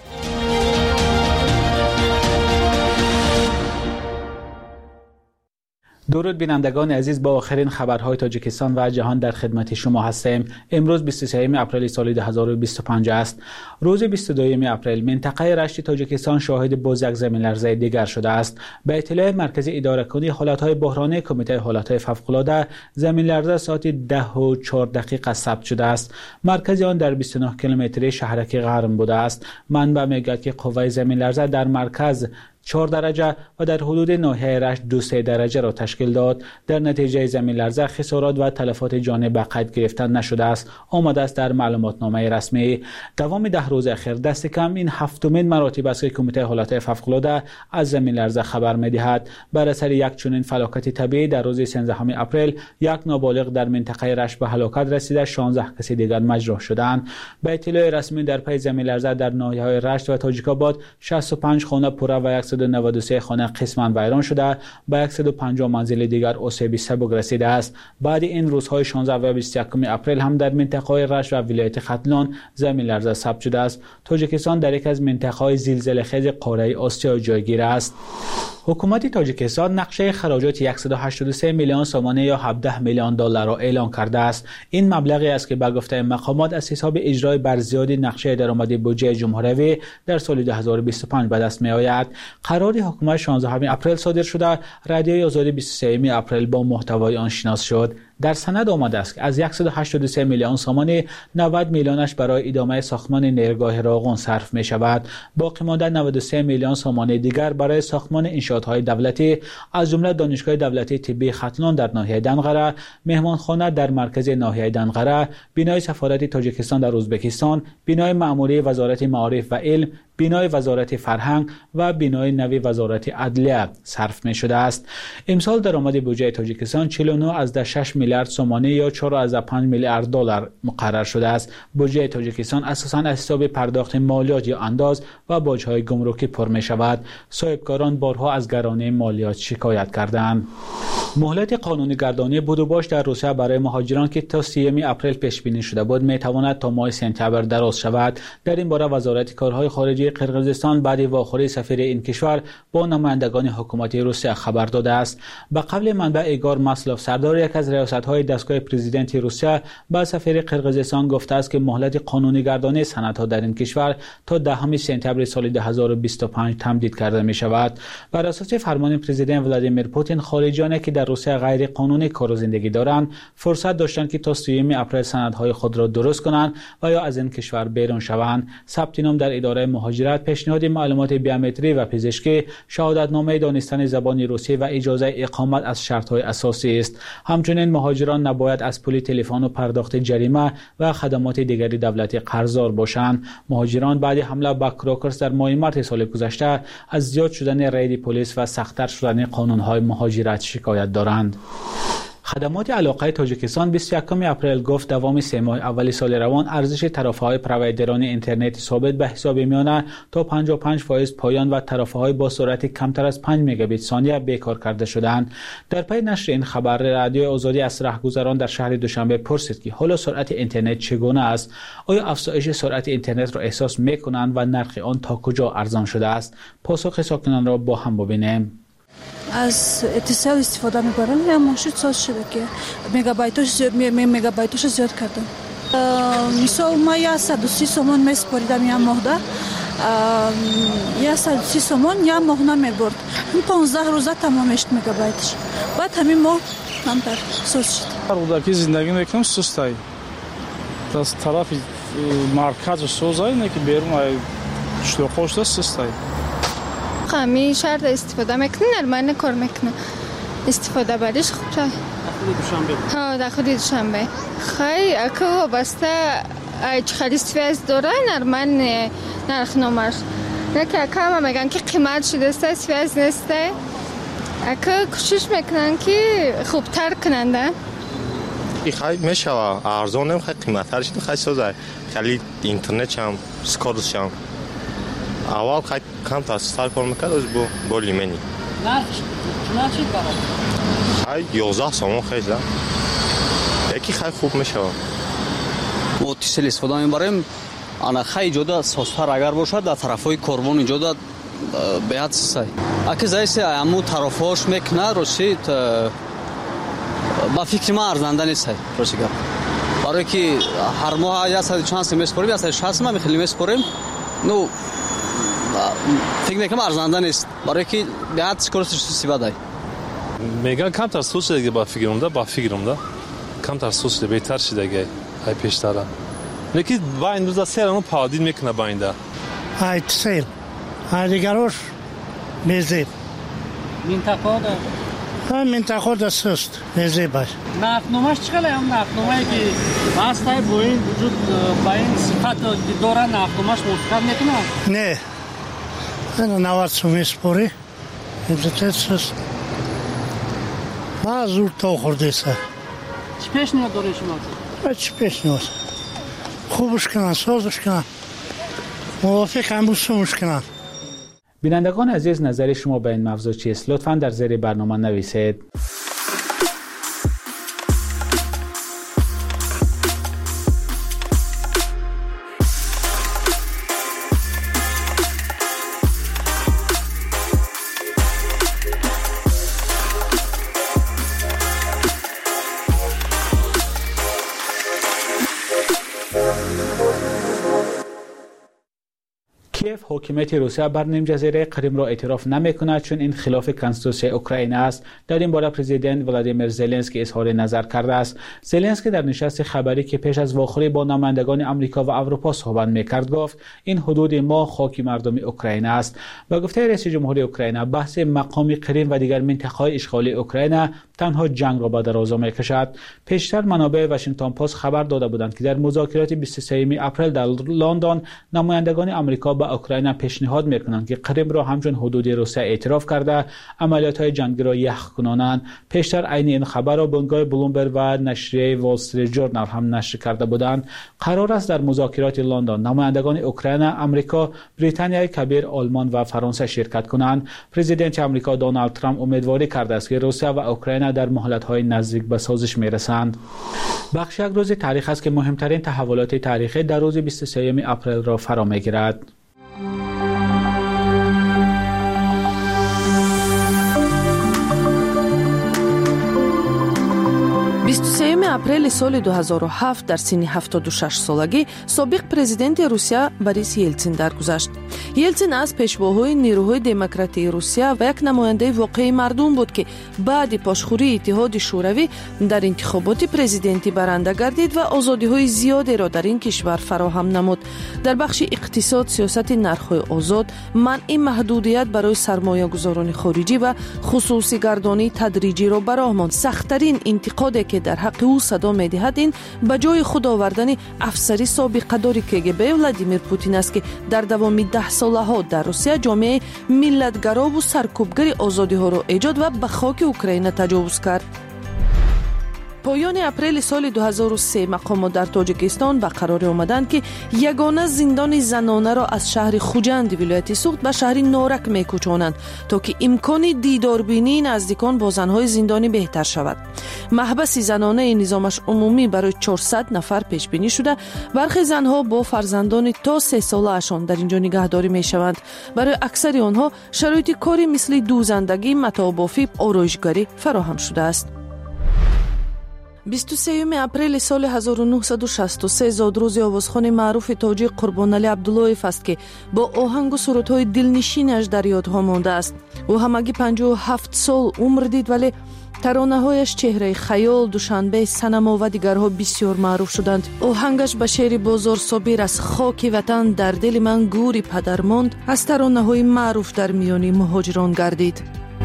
درود بینندگان عزیز، با آخرین خبرهای تاجیکستان و جهان در خدمت شما هستیم. امروز بیست و سوم اپریل سال دو هزار و بیست و پنج است. روز بیست و دوم اپریل منطقه رشت تاجیکستان شاهد باز یک زمین لرزه دیگر شده است. به اطلاع مرکز اداره کنی حالتهای بحرانی کمیته حالتهای فوق‌العاده، زمین لرزه ساعت ده و چهار دقیقه ثبت شده است. مرکز آن در بیست و نه کیلومتری شهرک غرب بوده است. منبع میگوید که قوه زمین لرزه در مرکز چهار درجه و در حدود ناحیه رشت دو سه درجه را تشکیل داد. در نتیجه زمین لرزه خسارات و تلفات جانی به قید گرفتن نشده است. آمده است در معلوماتنامه رسمی. دوام ده روز اخیر دست کم این هفتمین مراتب است که کمیته حالات فوق‌العاده از زمین لرزه خبر می‌دهد. بر اثر یک چنین فلاکت طبیعی در روز سیزدهم اپریل یک نابالغ در منطقه رشت به هلاکت رسیده، شانزده کسی دیگر مجروح شدند. به اطلاع رسمی در پی زمین لرزه در ناحیه‌های رشت و تاجیک‌آباد شصت و پنج خانه پوره و صد و نود و سه خانه قسماً ویران شده، به صد و پنجاه منزل دیگر آسیب سبک رسیده است. بعد این روزهای شانزده و بیست و یکم اپریل هم در منطقه رشت و ولایت ختلان زمین لرزه ثبت شده است. تاجیکستان در یک از منطقه‌های زلزله‌خیز قاره آسیا جایگیر است. حکومت تاجیکستان نقشه خراجات صد و هشتاد و سه میلیون سومانی یا هفده میلیون دلار را اعلام کرده است. این مبلغی است که به گفته مقامات از حساب اجرای برزیادی نقشه درآمد بودجه جمهوری در سال دو هزار و بیست و پنج به دست می آید. قرار حکومت شانزدهم اپریل صادر شده، رادیوی آزادی بیست و سوم اپریل با محتوای آن شناس شد. در سند آمده است که از صد و هشتاد و سه میلیون سومانی نود میلیونش برای ادامه ساختمان نیرگاه راغون صرف می شود. باقی مانده نود و سه میلیون سومانی دیگر برای ساختمان انشاءات‌های دولتی از جمله دانشگاه دولتی طبی ختلان در ناحیه دنقره، مهمانخانه در مرکز ناحیه دنقره، بینای سفارت تاجیکستان در ازبکستان، بینای مأموری وزارت معارف و علم، بینای وزارت فرهنگ و بینای نوی وزارت عدلیه صرف می شده است. امسال درآمد بودجه تاجیکستان چهل و نه ازده شش میلیارد سومانی یا چهار ازده پنج میلیارد دلار مقرر شده است. بودجه تاجیکستان اساساً از حساب پرداخت مالیات یا انداز و باج‌های گمرکی پر می شود. صاحبکاران بارها از گرانی مالیات شکایت کردند. مهلت قانونی گردانی بود و باش در روسیه برای مهاجران که تا سیوم اپریل پیش بینی شده بود می تواند تا ماه سپتامبر دراز شود. در این باره وزارت کارهای خارجه قرقیزستان بعد واخوری سفیر این کشور با نمایندگان حکومت روسیه خبر داده است. به قول منبع ایگور مسلوف، سردار یک از ریاست‌های دستگاه پرزیدنت روسیه، با سفیر قرقیزستان گفته است که مهلت قانونی گردانی سندها در این کشور تا دهم سپتامبر سال دو هزار و بیست و پنج تمدید کرده می شود. بر اساس فرمان پرزیدنت ولادیمیر پوتین، خارجیانی که در روسیه غیر قانونی کار و زندگی دارند فرصت داشتند که تا سیوم اپریل سندهای خود را درست کنند و یا از این کشور بیرون شوند. ثبت نام در اداره مهاجرت مهاجرت پیشنهاد معلومات بیومتری و پزشکی، شهادتنامه دانستن زبان روسی و اجازه اقامت از شرط‌های اساسی است. همچنین مهاجران نباید از پول تلفن و پرداخت جریمه و خدمات دیگری دولتی قرضدار باشند. مهاجران بعد حمله به کراکرز در ماه مارس سال گذشته از زیاد شدن رید پلیس و سخت‌تر شدن قانون‌های مهاجرت شکایت دارند. خدمات علاقه تاجیکستان بیست و یکم اپریل گفت دوام سه ماه اول سال روان ارزش ترافه‌های پروایدران اینترنت ثابت به حساب میانه تا پنجاه و پنج درصد پایان و ترافه‌های با سرعت کمتر از پنج مگابیت ثانیه بیکار کرده شدند. در پی نشر این خبر رادیو آزادی از راهگذران در شهر دوشنبه پرسید که حالا سرعت اینترنت چگونه است؟ آیا افزایش سرعت اینترنت را احساس می‌کنند و نرخ آن تا کجا ارزان شده است؟ پاسخ ساکنان را با هم ببینیم. از اتصال استفاده می‌برم یا ماشین ساز شده که مگابایتش زیاد مگابایتش زیاد کردم. مثلا ما یا صد و سی سومن میسپاریدم یا ماهده یا صد و سی سومن یا ماه نمیبرد. این پانزده روزه تمام میشد مگابایتش. بعد همین ماه کمتر سوز شد. روزی زندگی میکنم سستای. از طرف مرکز سوزای نه که بیرون شلوغش است سستای. خمی شرط استفاده میکنه نرمانه کار میکنه استفاده بریش خوب شد ها در خود دوشنبه خیلی اکه وابسته چه خیلی سفیز داره نرمان نرخ نمرش نه که اکه همه میگن که قیمت شده است سفیز نیسته اکه کوشش میکنن که خوبتر کننده خیلی میشوه ارزان هم خیلی قیمتر شده خیلی سوزه خیلی اینترنت هم سکارش هم اول خیلی کم تاسیستر کار میکرد از با بولی منی نرخش چونه چید برای؟ خیلی یازده سامان خیلی یکی خیلی خوب میشه ما تیسل استفاده میبریم انا خیلی جدا ساستر اگر باشد در طرف های کاربون جدا بیاد سای اگه زایسته امو طرف هاش میکنه روشید با فکر ما ارزنده نیست روشیگه برای که هر ماه یا صد چند سیم میسپریم یا صد شصت ما میخیلی میسپریم نو فکر میکنم ارزنده نیست برای که بیاد سکورسش سیبادای میگن کمتر سوز شده که با فکرم ده با فکرم ده کمتر سوز شده بهتر شده که های پیشتره لیکن با این روزا سیل اونو پادین میکنه با این ده های سیل های دیگروش میزید منطقه ده های منطقه ده سست میزید باش نفنومش چقدر هم نفنومه که واسطه با این وجود با این صفت داره نفنومش موفقت میکنه نه انا نوات سومی سپوری اینجا سست ما زور تا خورده سه چی پیش نیاد داره شما؟ چی پیش نیاد خوبش کنن سازش کنن موافق هم بسومش کنن. بینندگان عزیز نظر شما به این موضوع چیست؟ لطفاً در زیر برنامه نویسید. کیف حکومت روسیه بر نیم جزیره کریم را اعتراف نمی‌کند چون این خلاف کنستیتوسیون اوکراین است. در این باره پرزیدنت ولادیمیر زلنسکی اظهار نظر کرده است. زلنسکی در نشست خبری که پیش از واخوری با نمایندگان آمریکا و اروپا صحبت می‌کرد گفت این حدود ما خاک مردم اوکراین است. با گفته رئیس جمهوری اوکراین بحث مقام کریم و دیگر منطقه‌های اشغالی اوکراین تنها جنگ را به درازا می‌کشد. پیشتر منابع واشنگتن پست خبر داده بودند که در مذاکرات بیست و سوم اپریل در لندن نمایندگان آمریکا به اوکراین پیشنهاد میکنند که کریم را همچون حدود روسیه اعتراف کرده عملیات‌های جنگی را یخ کنانند. پیشتر عین این خبر را بنگاه بلومبرگ و نشریه وال استریت ژورنال هم نشر کرده بودند. قرار است در مذاکرات لندن نمایندگان اوکراین، آمریکا، بریتانیای کبیر، آلمان و فرانسه شرکت کنند. پرزیدنت آمریکا دونالد ترامپ امیدواری کرده است که روسیه و اوکراین در مهلت‌های نزدیک به سازش میرسند. بخش یک روز تاریخ است که مهمترین تحولات تاریخی در روز بیست و سوم اپریل را فرا میگیرد. بیست و سوم اپریل سال دو هزار و هفت در سن هفتاد و شش سالگی سابق پرزیدنت روسیه بوریس یلتسین درگذشت. یلتسین از پیشواهای نیروهای دموکراتی روسیه و یک نماینده واقعی مردم بود که بعد پاشخوری اتحاد شوروی در انتخابات پرزیدنتی برنده گردید و آزادی‌های زیادی را در این کشور فراهم نمود. در بخش اقتصاد، سیاست نرخ‌های آزاد، منع محدودیت برای سرمایه‌گذاران خارجی و خصوصی گردانی تدریجی را براه ماند. سخت‌ترین انتقادی که در حق او صدا می‌دهد این به جای خود آوردن افسری سابقه‌دار کگبی ولادیمیر پوتین است که در دوام ده ساله‌ها در روسیه جامعه ملت‌گرا و سرکوبگر آزادی‌ها را ایجاد و به خاک اوکراین تجاوز کرد. پایان اپریل سال دو هزار و سه مقامات در تاجیکستان به قرار آمدند که یگانه زندان زنانه را از شهر خوجند ولایت سوخت به شهر نارک می‌کوچانند تا که امکان دیداربینی نزدیکان با زن‌های زندانی بهتر شود. محبس زنانه نظامش عمومی برای چهارصد نفر پیش بینی شده. برخی زن‌ها با فرزندان تا سه ساله‌شان در اینجا نگهداری می‌شوند. برای اکثر آنها شرایط کاری مثل دوزندگی، متاع بافی، آرایشگری فراهم شده است. بیست و سوم اپریل سال هزار و نهصد و شصت و سه زادروز آوازخوان معروف تاجیک قربانعلی عبداللهیف است که با آهنگ و سرودهای دلنشینش در یادها مانده است. او همگی پنجاه و هفت سال عمر دید ولی ترانه‌هایش چهره خیال، دوشنبه، سنما و دیگرها بسیار معروف شدند. آهنگش به شعر بازار صابر از خاک وطن در دل من گوری پدر ماند از ترانه‌های معروف در میان مهاجران گردید.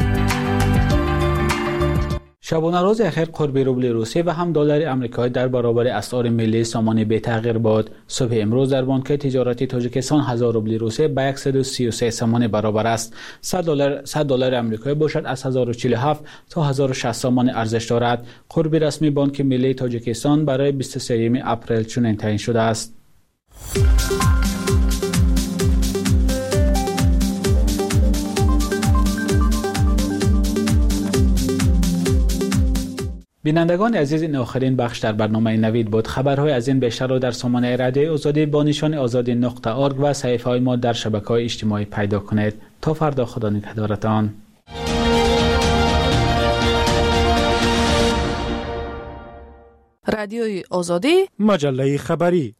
شبانه روز اخیر قرب روبل روسی و هم دلار آمریکایی در برابر اسعار ملی سامان به تغییر بود. صبح امروز در بانک تجارتی تاجیکستان هزار روبل روسی به صد و سی و سه سامان برابر است. صد دلار صد دلار آمریکایی باشد از هزار و چهل و هفت تا هزار و شصت سامان ارزش دارد. قرب رسمی بانک ملی تاجیکستان برای بیست و سوم اپریل چنین تعیین شده است. بینندگان عزیز، این آخرین بخش در برنامه نوید بود. خبرهای از این بیشتر را در سامانه رادیوی آزادی با نشان آزادی نقطه اورگ و صفحه های ما در شبکه‌های اجتماعی پیدا کنید. تا فردا، خدا نگهدارتان. رادیوی آزادی، مجله خبری.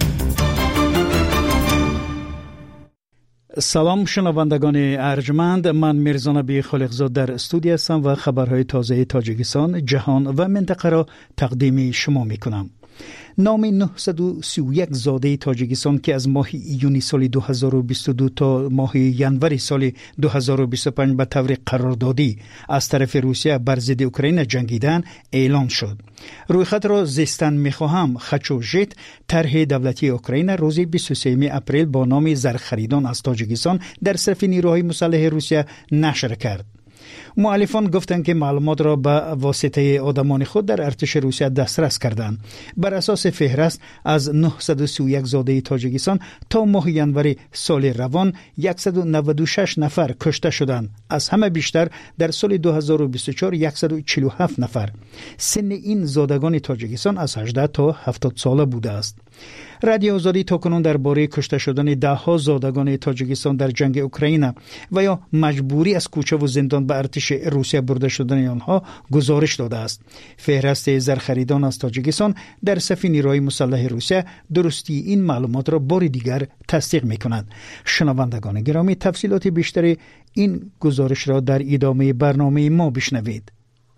سلام شنوندگان ارجمند، من میرزا نبی خالقزاد در استودیو هستم و خبرهای تازه تاجیکستان، جهان و منطقه را تقدیم شما می کنم. نام نهصد و سی و یک زاده تاجیکستان که از ماه ایونی سال دو هزار و بیست و دو تا ماه ینوری سال دو هزار و بیست و پنج به طور قراردادی از طرف روسیه بر ضد اوکراین جنگیدن اعلان شد. رویخط را زیستن میخواهم خچوژیت طرح دولتی اوکراین روز بیست و سوم اپریل با نام زرخریدان از تاجیکستان در صف نیروهای مسلح روسیه نشر کرد. مؤلفان گفتند که معلومات را به واسطه آدمان خود در ارتش روسیه دسترس کردند. بر اساس فهرست از نهصد و سی و یک زاده تاجیکستان تا ماه ینوری سال روان صد و نود و شش نفر کشته شدند. از همه بیشتر در سال دو هزار و بیست و چهار صد و چهل و هفت نفر. سن این زادگان تاجیکستان از هجده تا هفتاد ساله بوده است. رادیو آزادی تاکنون درباره کشته شدن ده ها زادگان تاجیکستان در جنگ اوکراین و یا مجبوری از کوچه و زندان به ارتش روسیه برده شدن آنها گزارش داده است. فهرست زرخریدان از تاجیکستان در صف نیروهای مسلح روسیه درستی این معلومات را بار دیگر تصدیق می‌کند. شنوندگان گرامی، تفصیلات بیشتری این گزارش را در ادامه برنامه ما بشنوید.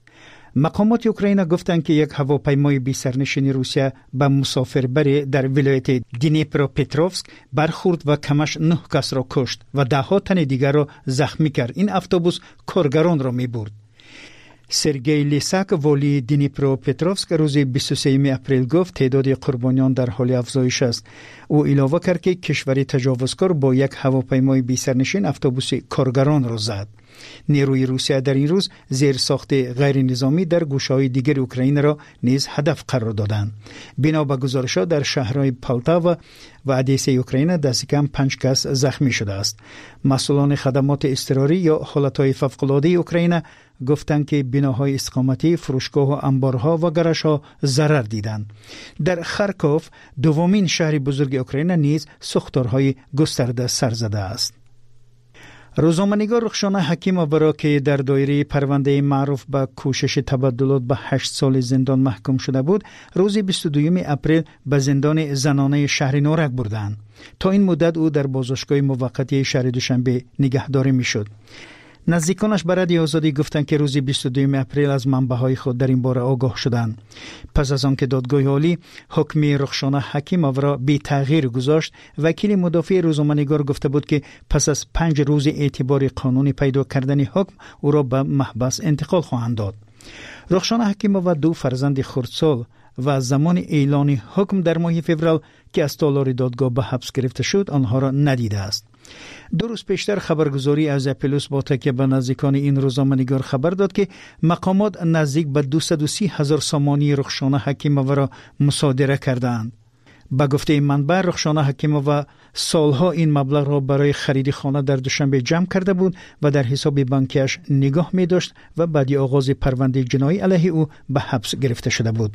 مقامات اوکراین گفتند که یک هواپیمای بی سرنشین روسیه به مسافربری در ولایت دنیپروپتروفسک برخورد و کمش نه کس را کشت و ده ها تن دیگر را زخمی کرد. این اتوبوس کارگران را می برد. سرگئی لیساک والی دنیپروپتروفسک روز بیست و سوم اپریل گفت تعداد قربانیان در حال افزایش است. او علاوه کرد که کشور تجاوزکار با یک هواپیمای بی سرنشین اتوبوس کارگران را زد. نیروی روسیه در این روز زیر ساخت غیر نظامی در گوشه‌های دیگر اوکراین را نیز هدف قرار دادند. بنا به گزارش‌ها در شهرهای پالتاوا و ادیسه اوکراین دست کم پنج کس زخمی شده است. مسئولان خدمات اضطراری یا حالتهای فوق‌العاده اوکراین گفتند که بناهای استقامتی، فروشگاه و انبارها و گرش‌ها ضرر دیدند. در خارکوف، دومین شهر بزرگ اوکراین، نیز سوختارهای گسترده سر زده است. روزنامه‌نگار رخشانه حکیم‌آوا را که در دایره پرونده معروف به کوشش تبدلات به هشت سال زندان محکوم شده بود، روز بیست و دوم اپریل به زندان زنانه شهر نورک بردند. تا این مدت او در بازداشتگاه موقتی شهر دوشنبه نگهداری می‌شد. نزدیکانش به رادیو آزادی گفتند که روز بیست و دوم اپریل از منبع‌های خود در این باره آگاه شدند. پس از آنکه دادگاه عالی حکم رخشانه حکیم‌آوا را بی تغییر گذاشت، وکیل مدافع روزنامه‌نگار گفته بود که پس از پنج روز اعتبار قانونی پیدا کردن حکم او را به محبس انتقال خواهند داد. رخشانه حکیم‌آوا دو فرزند خردسال و زمان اعلان حکم در ماه فوریه که از تالار دادگاه به حبس گرفته شد آنها را ندیده است. دو روز پیشتر خبرگزاری از اپلوس با تکیه به نزدیکان این روزنامه‌نگار خبر داد که مقامات نزدیک به دویست و سی هزار سامانی رخشانه حکیم‌آوا را مصادره کردند. با گفته منبع، رخشانه حکیم‌آوا سالها این مبلغ را برای خرید خانه در دوشنبه جمع کرده بود و در حساب بانکیش نگاه می داشت و بعد آغاز پرونده جنایی علیه او به حبس گرفته شده بود.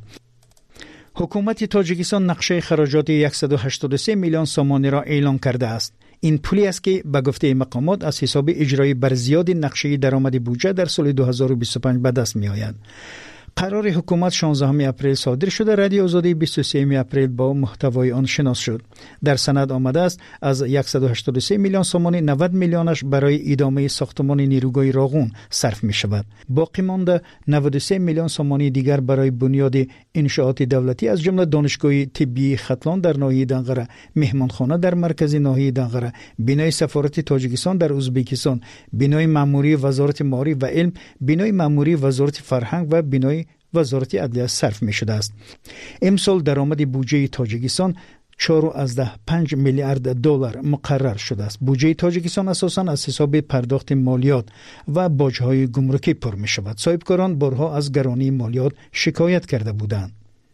حکومت تاجیکستان نقشه خراجات صد و هشتاد و سه میلیون سامانی را اعلان کرده است. این پولی است که به گفته مقامات از حساب اجرای بر زیاد نقشه درآمد بودجه در سال دو هزار و بیست و پنج به دست می آید. قرار حکومت شانزدهم اپریل صادر شده. رادیو آزادی بیست و سوم اپریل با محتوای آن شناس شد. در سند آمده است از صد و هشتاد و سه میلیون سامانی نود میلیونش برای ادامه ساختمان نیروگاه راغون صرف می شود. باقی مانده نود و سه میلیون سامانی دیگر برای بنیاد انشاءات دولتی از جمله دانشگاه طبی ختلان در ناحیه دنقره، مهمانخانه در مرکز ناحیه دنقره، بنای سفارت تاجیکستان در ازبکستان، بنای مأموری وزارت معارف و علم، بنای مأموری وزارت فرهنگ و بنای وزارت عدلیه صرف می شده است. امسال درآمد بودجه تاجیکستان چهار و پنج میلیارد دلار مقرر شده است. بودجه تاجیکستان اساساً از حساب پرداخت مالیات و باج‌های گمرکی پر می شود. صاحبکاران بارها از گرانی مالیات شکایت کرده بودند.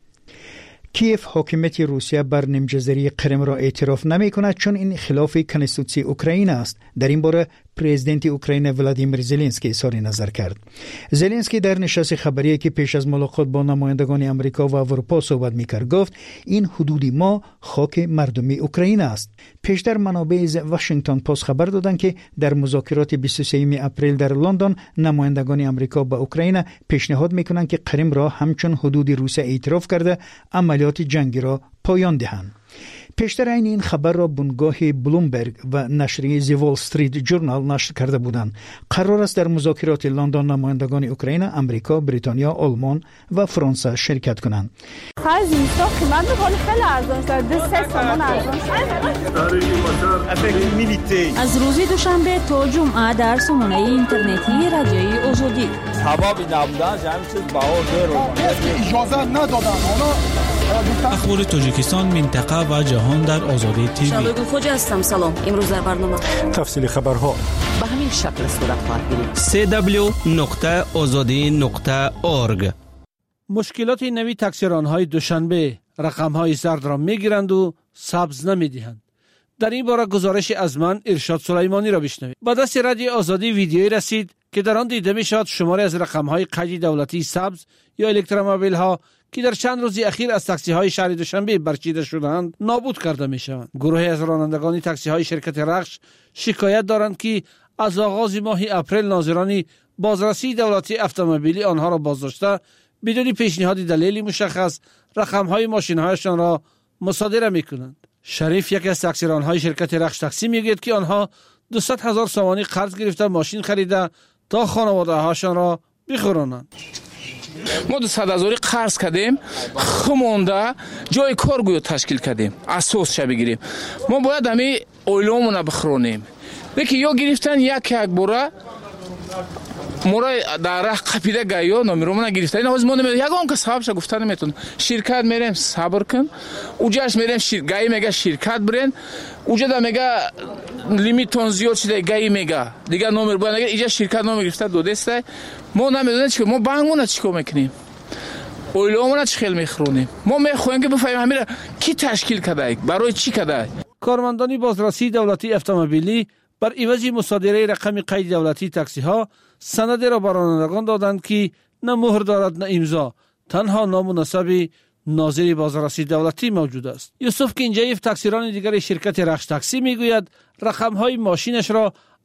کیف حاکمیت روسیه بر نیمجزیره کرم را اعتراف نمی کند چون این خلاف کنستیتوسی اوکراین است. در این باره پرزیدنت اوکراین ولادیمیر زلنسکی اظهار نظر کرد. زلنسکی در نشست خبری که پیش از ملاقات با نمایندگان آمریکا و اروپا صحبت می‌کرد گفت این حدود ما خاک مردم اوکراین است. پیشتر منابع از واشنگتن پست خبر دادند که در مذاکرات بیست و سوم اپریل در لندن نمایندگان آمریکا با اوکراین پیشنهاد می‌کنند که کرم را همچون حدود روسیه اعتراف کرده عملیات جنگی را پایان دهند. پیشتر این این خبر را بنگاه بلومبرگ و نشریه زی وال استریت جورنال نشر کرده بودند. قرار است در مذاکرات لندن نمایندگان اوکراین، آمریکا، بریتانیا، آلمان و فرانسه شرکت کنند. خیلی اینستا قیمت می‌کنه خیلی ارزان است. دو سه تومان ارزان است. از روز دوشنبه تا جمعه در سامانه اینترنتی رادیوی آزادی. سببی نبودن همین چیز باور داره. اجازه ندادن. اخبار تاجیکستان، منطقه و جهان در آزادی تیوی. شالوی خوج هستم. سلام. امروز در برنامه تفصیل خبرها به همین شکل صورت خواهد گرفت. سه دبلیو نقطه آزادی نقطه اورگ. مشکلات نوی تاکسیران‌های دوشنبه رقم‌های زرد را می‌گیرند و سبز نمی‌دهند. در این باره گزارش از من ارشاد سلیمانی را بشنوید. با دست رادیو آزادی ویدیویی رسید که در آن دیده می‌شد شماری از رقم‌های قید دولتی سبز یا الکترومبیل‌ها که در چند روز اخیر از تاکسی‌های شهر دوشنبه برچیده شدند نابود کرده می‌شوند. گروهی از رانندگان تاکسی‌های شرکت رخش شکایت دارند که از آغاز ماه اپریل ناظران بازرسی دولتی اتومبیلی آنها را بازداشته بدون پیشنهاد دلیلی مشخص رقم‌های ماشین‌هایشان را مصادره می‌کنند. شریف یک از تاکسیران‌های شرکت رخش تاکسی میگوید که آنها دویست هزار سومانی قرض گرفته ماشین خریده تا خانواده‌هاشان را بخورانند. ما دویست هزاری قرض کردیم، خمونده جای کارگوی تشکیل کردیم، اساس شب بگیریم. ما باید همین اویلومون رو بخورونیم. لیکن یا گرفتن یک یک بوره مورا در راه قپیده گایا نمیرومون گرفتن. این از ما نمیاد یگان که صاحبش گفتن نمیتون شرکت میریم صبر کن اوجاش میریم شرکت میگه شرکت برین اوجا دا میگه لیمیتون زیاد شده گای میگه دیگه نمبر باید اگر اینجا شرکت نمبر گرفته دو دسته ما نمیدونیم چیکار ما بانکمون چیکار میکنیم اویلومون چه خیلی میخرونیم ما میخوایم که بفهمیم همین کی تشکیل کرده برای چی کرده. کارمندان بازرسی دولتی اتومبیلی بر عوض مصادره رقم قید دولتی تاکسی ها سند را به رانندگان دادند که نه مهر دارد نه امضا، تنها نام و نسب ناظر بازرسی دولتی موجود است. یوسف کینجیف تاکسیران دیگر شرکت رخش تاکسی میگوید رقم های ماشینش را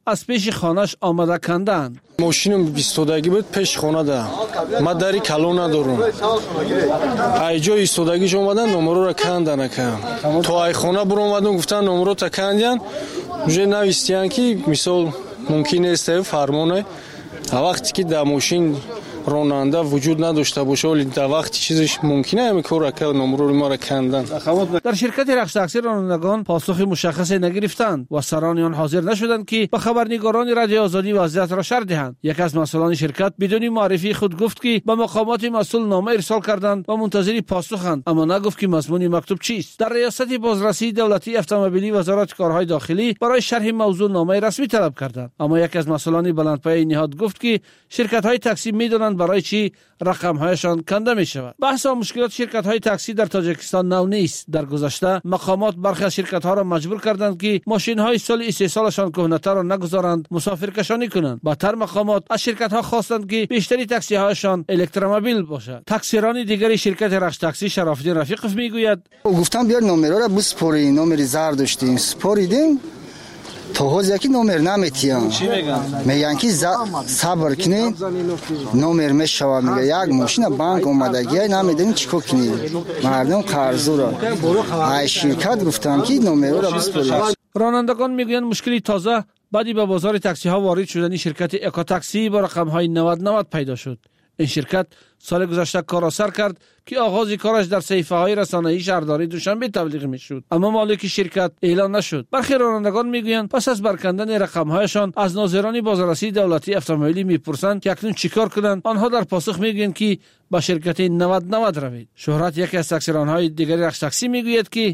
از پیش خانه‌اش آمده کندند. ماشینم بیستودگی بود پیش خانه ده. ما دری کلون ندارم. ایجا ایستودگیش اومدن نمره را کندن کم. تو ای خانه برو اومدن گفتن نمره تا کندن. вже نویستیان که مثال ممکن است فرمانه وقتی که در ماشین راننده وجود نداشته باشه ولی در وقتی چیزش ممکنه همین کار که نمره ما را کندن. در شرکت رخش تاکسی رانندگان پاسخ مشخصی نگرفتند و سران آن حاضر نشدند که به خبرنگاران رادیو آزادی وضعیت را شرح دهند. یک از مسئولان شرکت بدون معرفی خود گفت که به مقامات مسئول نامه ارسال کردند و منتظر پاسخند، اما نگفت که مضمون مکتوب چیست. در ریاست بازرسی دولتی اتومبیلی وزارت کارهای داخلی برای شرح موضوع نامه رسمی طلب کردند، اما یک از مسئولان بلندپایه نهاد گفت که شرکت های تاکسی میدونند برای چی رقم هایشان کنده می شود. بحث و مشکلات شرکت های تاکسی در تاجیکستان نو نیست. در گذشته مقامات برخی از شرکت ها را مجبور کردند که ماشین های سال سه سالشان کهنه‌تر را نگذارند مسافر کشانی کنند. بعدتر مقامات از شرکت ها خواستند که بیشتری تاکسی هایشان الکترومبیل باشد. تاکسیران دیگری شرکت رخش تاکسی شرافالدین رفیقов میگوید گفتم بیار نمره را بسپاری، نمر زرد داشتیم سپاریدیم تو حوز یکی نمر نمیتیم. چی میگن؟ میگن که صبر کنی نمر میشوه. میگه یک ماشین بانک اومده گیه نمیدونی چیکار کنی مردم قرضو را ای شرکت گفتم که نمر را بسپاری. رانندگان میگویند مشکلی تازه بعدی به بازار تاکسی ها وارد شدن شرکت اکو تاکسی با رقم های نود نود پیدا شد. این شرکت سال گذشته کار را سر کرد که آغاز کارش در صحیفه های رسانه‌ای شهرداری دوشنبه تبلیغ میشد، اما مالک شرکت اعلان نشد. برخی رانندگان میگویند پس از برکندن رقم هایشان از ناظران بازرسی دولتی اتومبیلی میپرسند که اکنون چیکار کنند. آنها در پاسخ میگویند که با شرکت نود نود روید. شهرت یکی از تاکسیران های دیگری رخش تاکسی میگوید که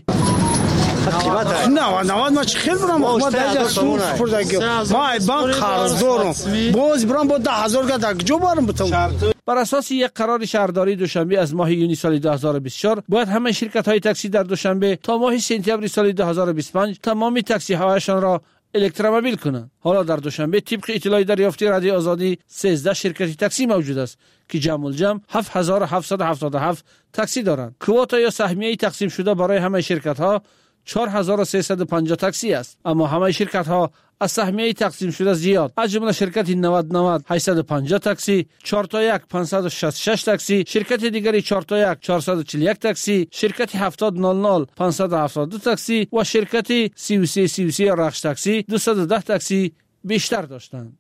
نه نواد ما چه خیلی برام ما در سوق سپردگی ما ای بانک قرض دارم باز برام با ده هزار گدا جو برام بتم. بر اساس یک قرار شهرداری دوشنبه از ماه یونیو سال دو هزار و بیست و چهار باید همه شرکت های تاکسی در دوشنبه تا ماه سپتامبر سال دو هزار و بیست و پنج تمامی تاکسی هایشان را الکترومبیل کنند. حالا در دوشنبه طبق اطلاعی دریافتی رادیو آزادی سیزده شرکت تاکسی موجود است که جمع الجمع هفت هزار و هفتصد و هفتاد و هفت تاکسی دارند. کواتا یا سهمیه تقسیم شده برای همه شرکت ها چهار هزار و سیصد و پنجاه تاکسی است، اما همه شرکت ها از سهمیه تقسیم شده زیاد، از جمله شرکت نود نود هشتصد و پنجاه تاکسی، چهار تا یک پانصد و شصت و شش تاکسی، شرکت دیگری چهار تا یک چهارصد و چهل و یک تاکسی، شرکت هفتاد نود نود پانصد و هفتاد و دو تاکسی و شرکت سی و سه سی و سه رخش تاکسی دویست و ده تاکسی بیشتر داشتند.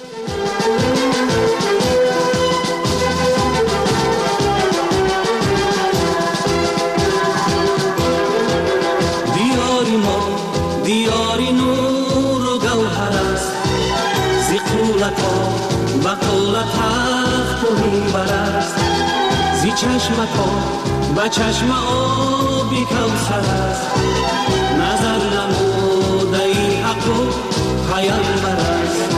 دیاری نور و گوهر است زی قولت ها و قولت تخت و منبر است زی چشمت ها و چشم آبی کوثر است نظر نموده این حق و پیامبر است.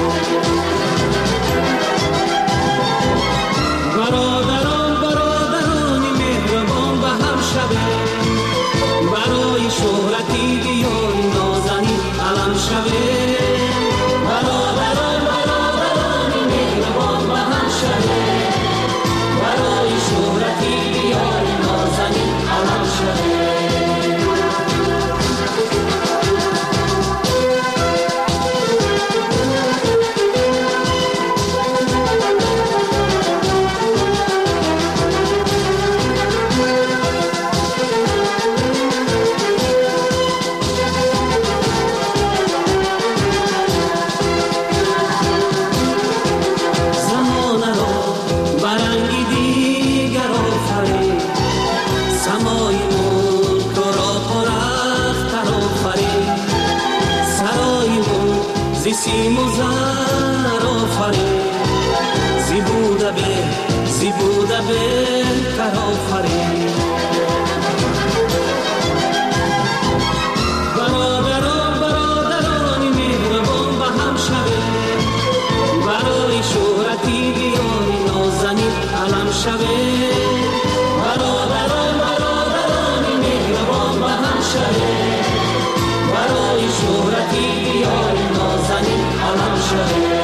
برادران برادرانی مهربان به هم شوید برای شهرتی دیاری نازنین علم شوید. برادران برادرانی مهربان به هم شوید برای شهرتی دیاری نازنین علم شوید. سیم و زر آفرین زی بوده به زی بوده بهتر آفرین. برادران برادرانی مهربان به هم شوید برای شهرتی دیاری نازنین علم شوید. برادران برادرانی مهربان به هم شوید برای شهرتی دیاری نازنین علم شوید.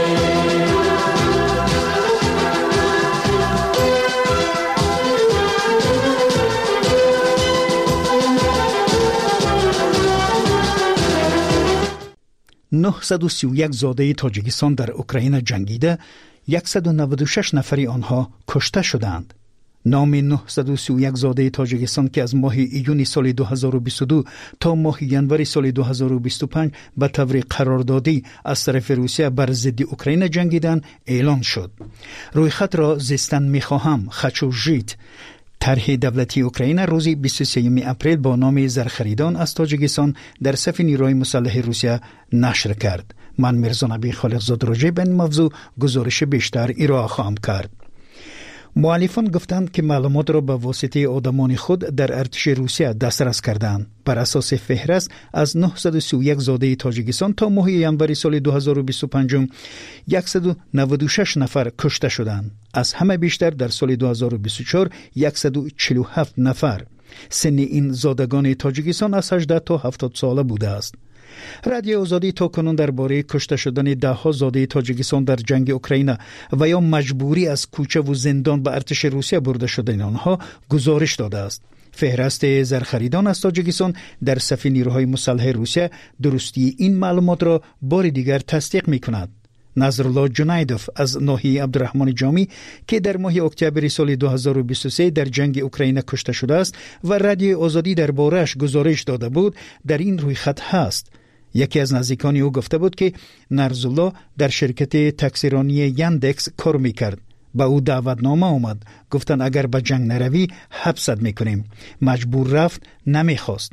نهصد و سی و یک زاده تاجیکستان در اوکراین جنگیده، صد و نود و شش نفری آنها کشته شدند. نام نهصد و سی و یک زاده تاجیکستان که از ماه ایون سال دو هزار و بیست و دو تا ماه ینور سال دو هزار و بیست و پنج به طور قراردادی از طرف روسیه بر ضد اوکراین جنگیدن اعلان شد. روی خط را زیستن میخواهم خچوژیت، طرح دولتی اوکراین روز بیست و سوم اپریل با نام زرخریدان از تاجیکستان در صف نیروهای مسلح روسیه نشر کرد. من میرزا نبی خالقزاد راجع به این موضوع گزارش بیشتر ارائه خواهم کرد. مؤلفان گفتند که معلومات را به واسطه آدمان خود در ارتش روسیه دسترس کردند. بر اساس فهرست از نهصد و سی و یک زاده تاجیکستان تا ماه ینور سال دو هزار و بیست و پنج صد و نود و شش نفر کشته شدند. از همه بیشتر در سال دو هزار و بیست و چهار صد و چهل و هفت نفر. سن این زادگان تاجیکستان از هجده تا هفتاد ساله بوده است. رادیو آزادی تا کنون درباره کشته شدن ده ها زاده تاجیکستان در جنگ اوکراین و یا مجبوری از کوچه و زندان به ارتش روسیه برده شدن آنها گزارش داده است. فهرست زرخریدان از تاجیکستان در صف نیروهای مسلح روسیه درستی این معلومات را بار دیگر تصدیق می کند. نظرالله جنیدوف از ناحیه عبدالرحمن جامی که در ماه اکتبر سال دو هزار و بیست و سه در جنگ اوکراین کشته شده است و رادیو آزادی درباره‌اش گزارش داده بود، در این روی خط هست. یکی از نزدیکان او گفته بود که نرزالله در شرکت تاکسیرانی یندکس کار میکرد. با او دعوتنامه اومد، گفتن اگر به جنگ نروی حبست میکنیم. مجبور رفت، نمیخواست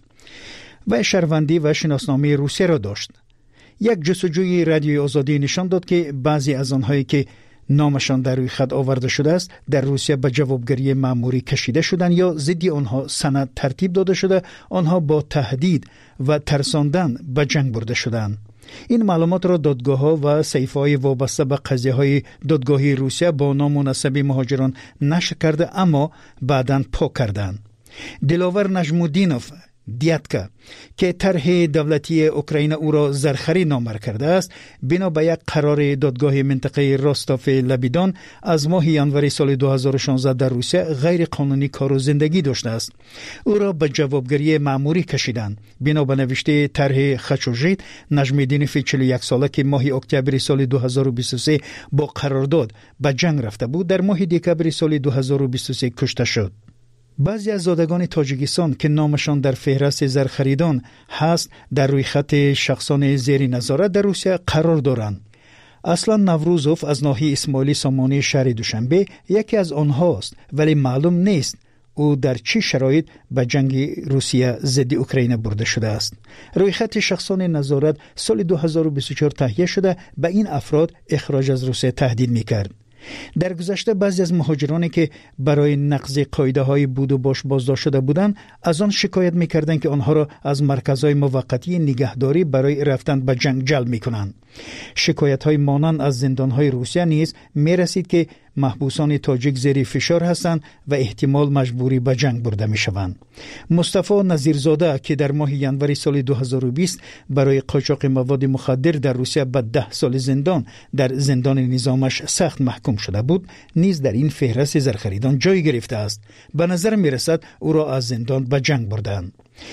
و شهروندی و شناسنامه روسیه را داشت. یک جستجوی رادیو آزادی نشان داد که بعضی از آنهایی که نامشان در روی خط آورده شده است در روسیه به جوابگری مأموری کشیده شدند یا ضد آنها سند ترتیب داده شده، آنها با تهدید و ترساندن به جنگ برده شدند. این معلومات را دادگاه‌ها و صحیفه‌های وابسته به قضیه‌های دادگاهی روسیه با نام و نسب مهاجران نشر کرده اما بعداً پاک کردند. دلاور نجمودینوف دیاتکا که طرح دولتی اوکراین او را زرخری نامور کرده است، بنا به یک قرار دادگاه منطقه راستاف لبیدان از ماه ینور سال دو هزار و شانزده در روسیه غیر قانونی کار و زندگی داشته است. او را به جوابگری مأموری کشیدند. بنا به نوشته طرح خچوژیت، نجمودینوف چهل و یک ساله که ماه اکتبر سال دو هزار و بیست و سه با قرارداد به جنگ رفته بود، در ماه دکبر سال دو هزار و بیست و سه کشته شد. بعضی از زادگان تاجیکستان که نامشان در فهرست زرخریدان هست در روی خط شخصان زیر نظارت در روسیه قرار دارند. اصلا نوروزوف از ناحیه اسماعیلی سامانی شهر دوشنبه یکی از آنهاست، ولی معلوم نیست او در چه شرایط به جنگ روسیه ضد اوکراین برده شده است. روی خط شخصان نظارت سال دو هزار و بیست و چهار تهیه شده به این افراد اخراج از روسیه تهدید می‌کرد. در گذشته بعضی از مهاجرانی که برای نقض قاعده های بود و باش بازداشت شده بودند از آن شکایت می‌کردند که آنها را از مرکزهای موقتی نگهداری برای رفتن به جنگ جلب می‌کنند. شکایت های مانند از زندان های روسیه نیز می‌رسید که محبوسان تاجیک زیر فشار هستند و احتمال مجبوری به جنگ برده می‌شوند. مصطفی نظیرزاده که در ماه ینور سال دو هزار و بیست برای قاچاق مواد مخدر در روسیه به ده سال زندان در زندان نظامش سخت محکوم شده بود، نیز در این فهرست زرخریدان جای گرفته است. به نظر می‌رسد او را از زندان به جنگ بردند.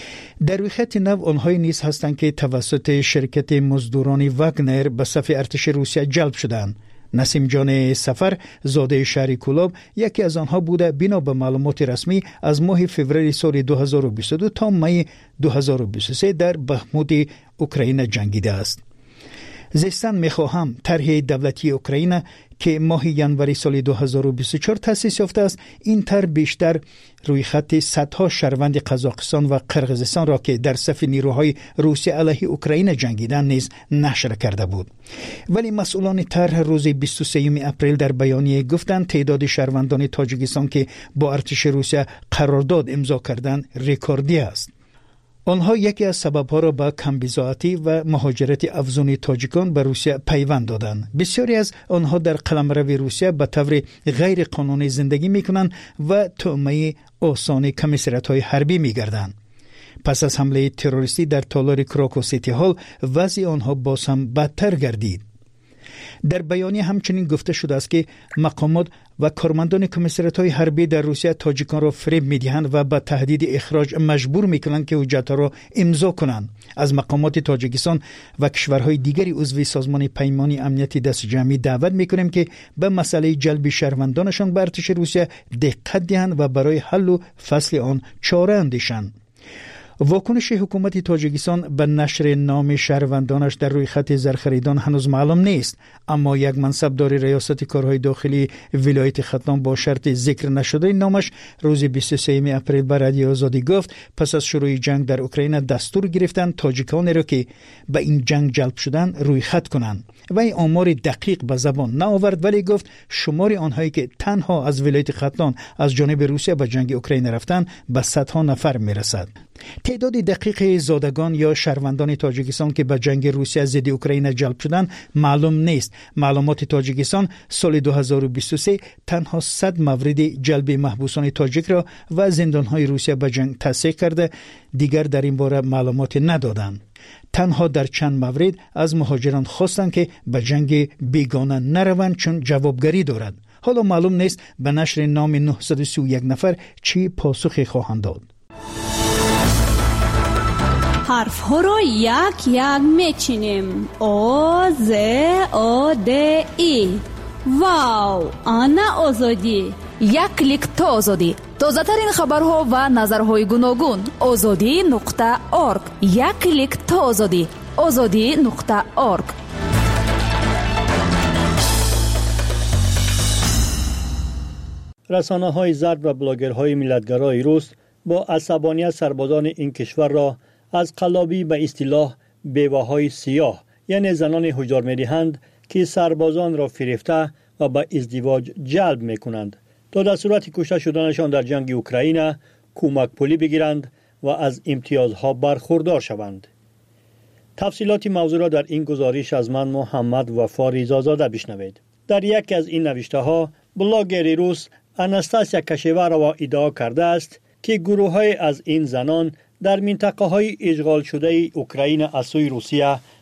در روی خط نو آنهایی نیز هستند که توسط شرکت مزدوران واگنر به صف ارتش روسیه جلب شدند. نسیم جان سفر زاده شهر کولاب یکی از آنها بوده. بنا به معلومات رسمی از ماه فوریه سال دو هزار و بیست و دو تا می دو هزار و بیست و سه در بخمود اوکراین جنگیده است. زیستن میخواهم طرح دولتی اوکراین که ماه ینور سال دو هزار و بیست و چهار تأسیس یافته است، این طرح بیشتر روی خط صدها شهروند قزاقستان و قرقیزستان را که در صف نیروهای روسیه علیه اوکراین جنگیدند نیز نشر کرده بود. ولی مسئولان طرح روز بیست و سوم اپریل در بیانیه گفتند تعداد شهروندان تاجیکستان که با ارتش روسیه قرارداد امضا کردند رکوردی است. آنها یکی از سببها را به کمبیزاعتی و مهاجرت افزون تاجیکان به روسیه پیوند دادند. بسیاری از آنها در قلمرو روسیه به طور غیر قانونی زندگی میکنند و طعمه آسان کمیسریت‌های حربی میگردند. پس از حمله تروریستی در تالار کراکو سیتی هال وضع آنها باز هم بدتر گردید. در بیانیه همچنین گفته شده است که مقامات و کارمندان کمیسریات‌های حربی در روسیه تاجیکان را فریب می‌دهند و به تهدید اخراج مجبور می‌کنند که حجت‌ها را امضا کنند. از مقامات تاجیکستان و کشورهای دیگری عضو سازمان پیمان امنیتی دست جمعی دعوت می‌کنیم که به مسئله جلب شهروندانشان به ارتش روسیه دقت دهند و برای حل و فصل آن چاره اندیشند. واکنش حکومت تاجیکستان به نشر نام شهروندانش در روی خط زرخریدان هنوز معلوم نیست، اما یک منصبدار ریاست کارهای داخلی ولایت ختلان با شرط ذکر نشده نامش روز بیست و سوم اپریل به رادیو آزادی گفت پس از شروع جنگ در اوکراین دستور گرفتند تاجیکانی را که به این جنگ جلب شدند روی خط کنند. و این آمار دقیق به زبان نآورد، ولی گفت شمار آنهایی که تنها از ولایت ختلان از جانب روسیه به جنگ اوکراین رفتند به صدها نفر میرسد. تعداد دقیق زادگان یا شهروندان تاجیکستان که به جنگ روسیه ضد اوکراین جلب شدند معلوم نیست. معلومات تاجیکستان سال دو هزار و بیست و سه تنها صد مورد جلب محبوسان تاجیک را و زندانهای روسیه به جنگ تصدیق کرده، دیگر در این باره معلومات ندادند. تنها در چند مورد از مهاجران خواستند که به جنگ بیگانه نروند چون جوابگری دارد. حالا معلوم نیست به نشر نام نهصد و سی و یک نفر چی پاسخی خواهند داد. حرف ها رو یک یک میچینیم. او ز او د ای. واو، آنا آزادی. یک کلیک تا آزادی. تازه ترین خبرها و نظرهای گوناگون. آزادی نقطه اورگ. یک کلیک تا آزادی. آزادی نقطه اورگ. رسانه های زرد و بلاگرهای ملتگرای روس با عصبانیت سربازان این کشور را از قلابی به اصطلاح بیوه‌های سیاه یعنی زنان هجار می‌دهند که سربازان را فریفته و به ازدواج جلب می‌کنند تا در صورت کشته شدنشان در جنگ اوکراین کمک پولی بگیرند و از امتیازها برخوردار شوند. تفصیلات موضوع را در این گزارش از من محمد وفا ریزازاده بشنوید. در یکی از این نوشته‌ها بلاگر روس آناستاسیا کشیواروا ادعا کرده است که گروه‌های از این زنان در منطقه‌های اشغال شده اوکراین از سوی روسیه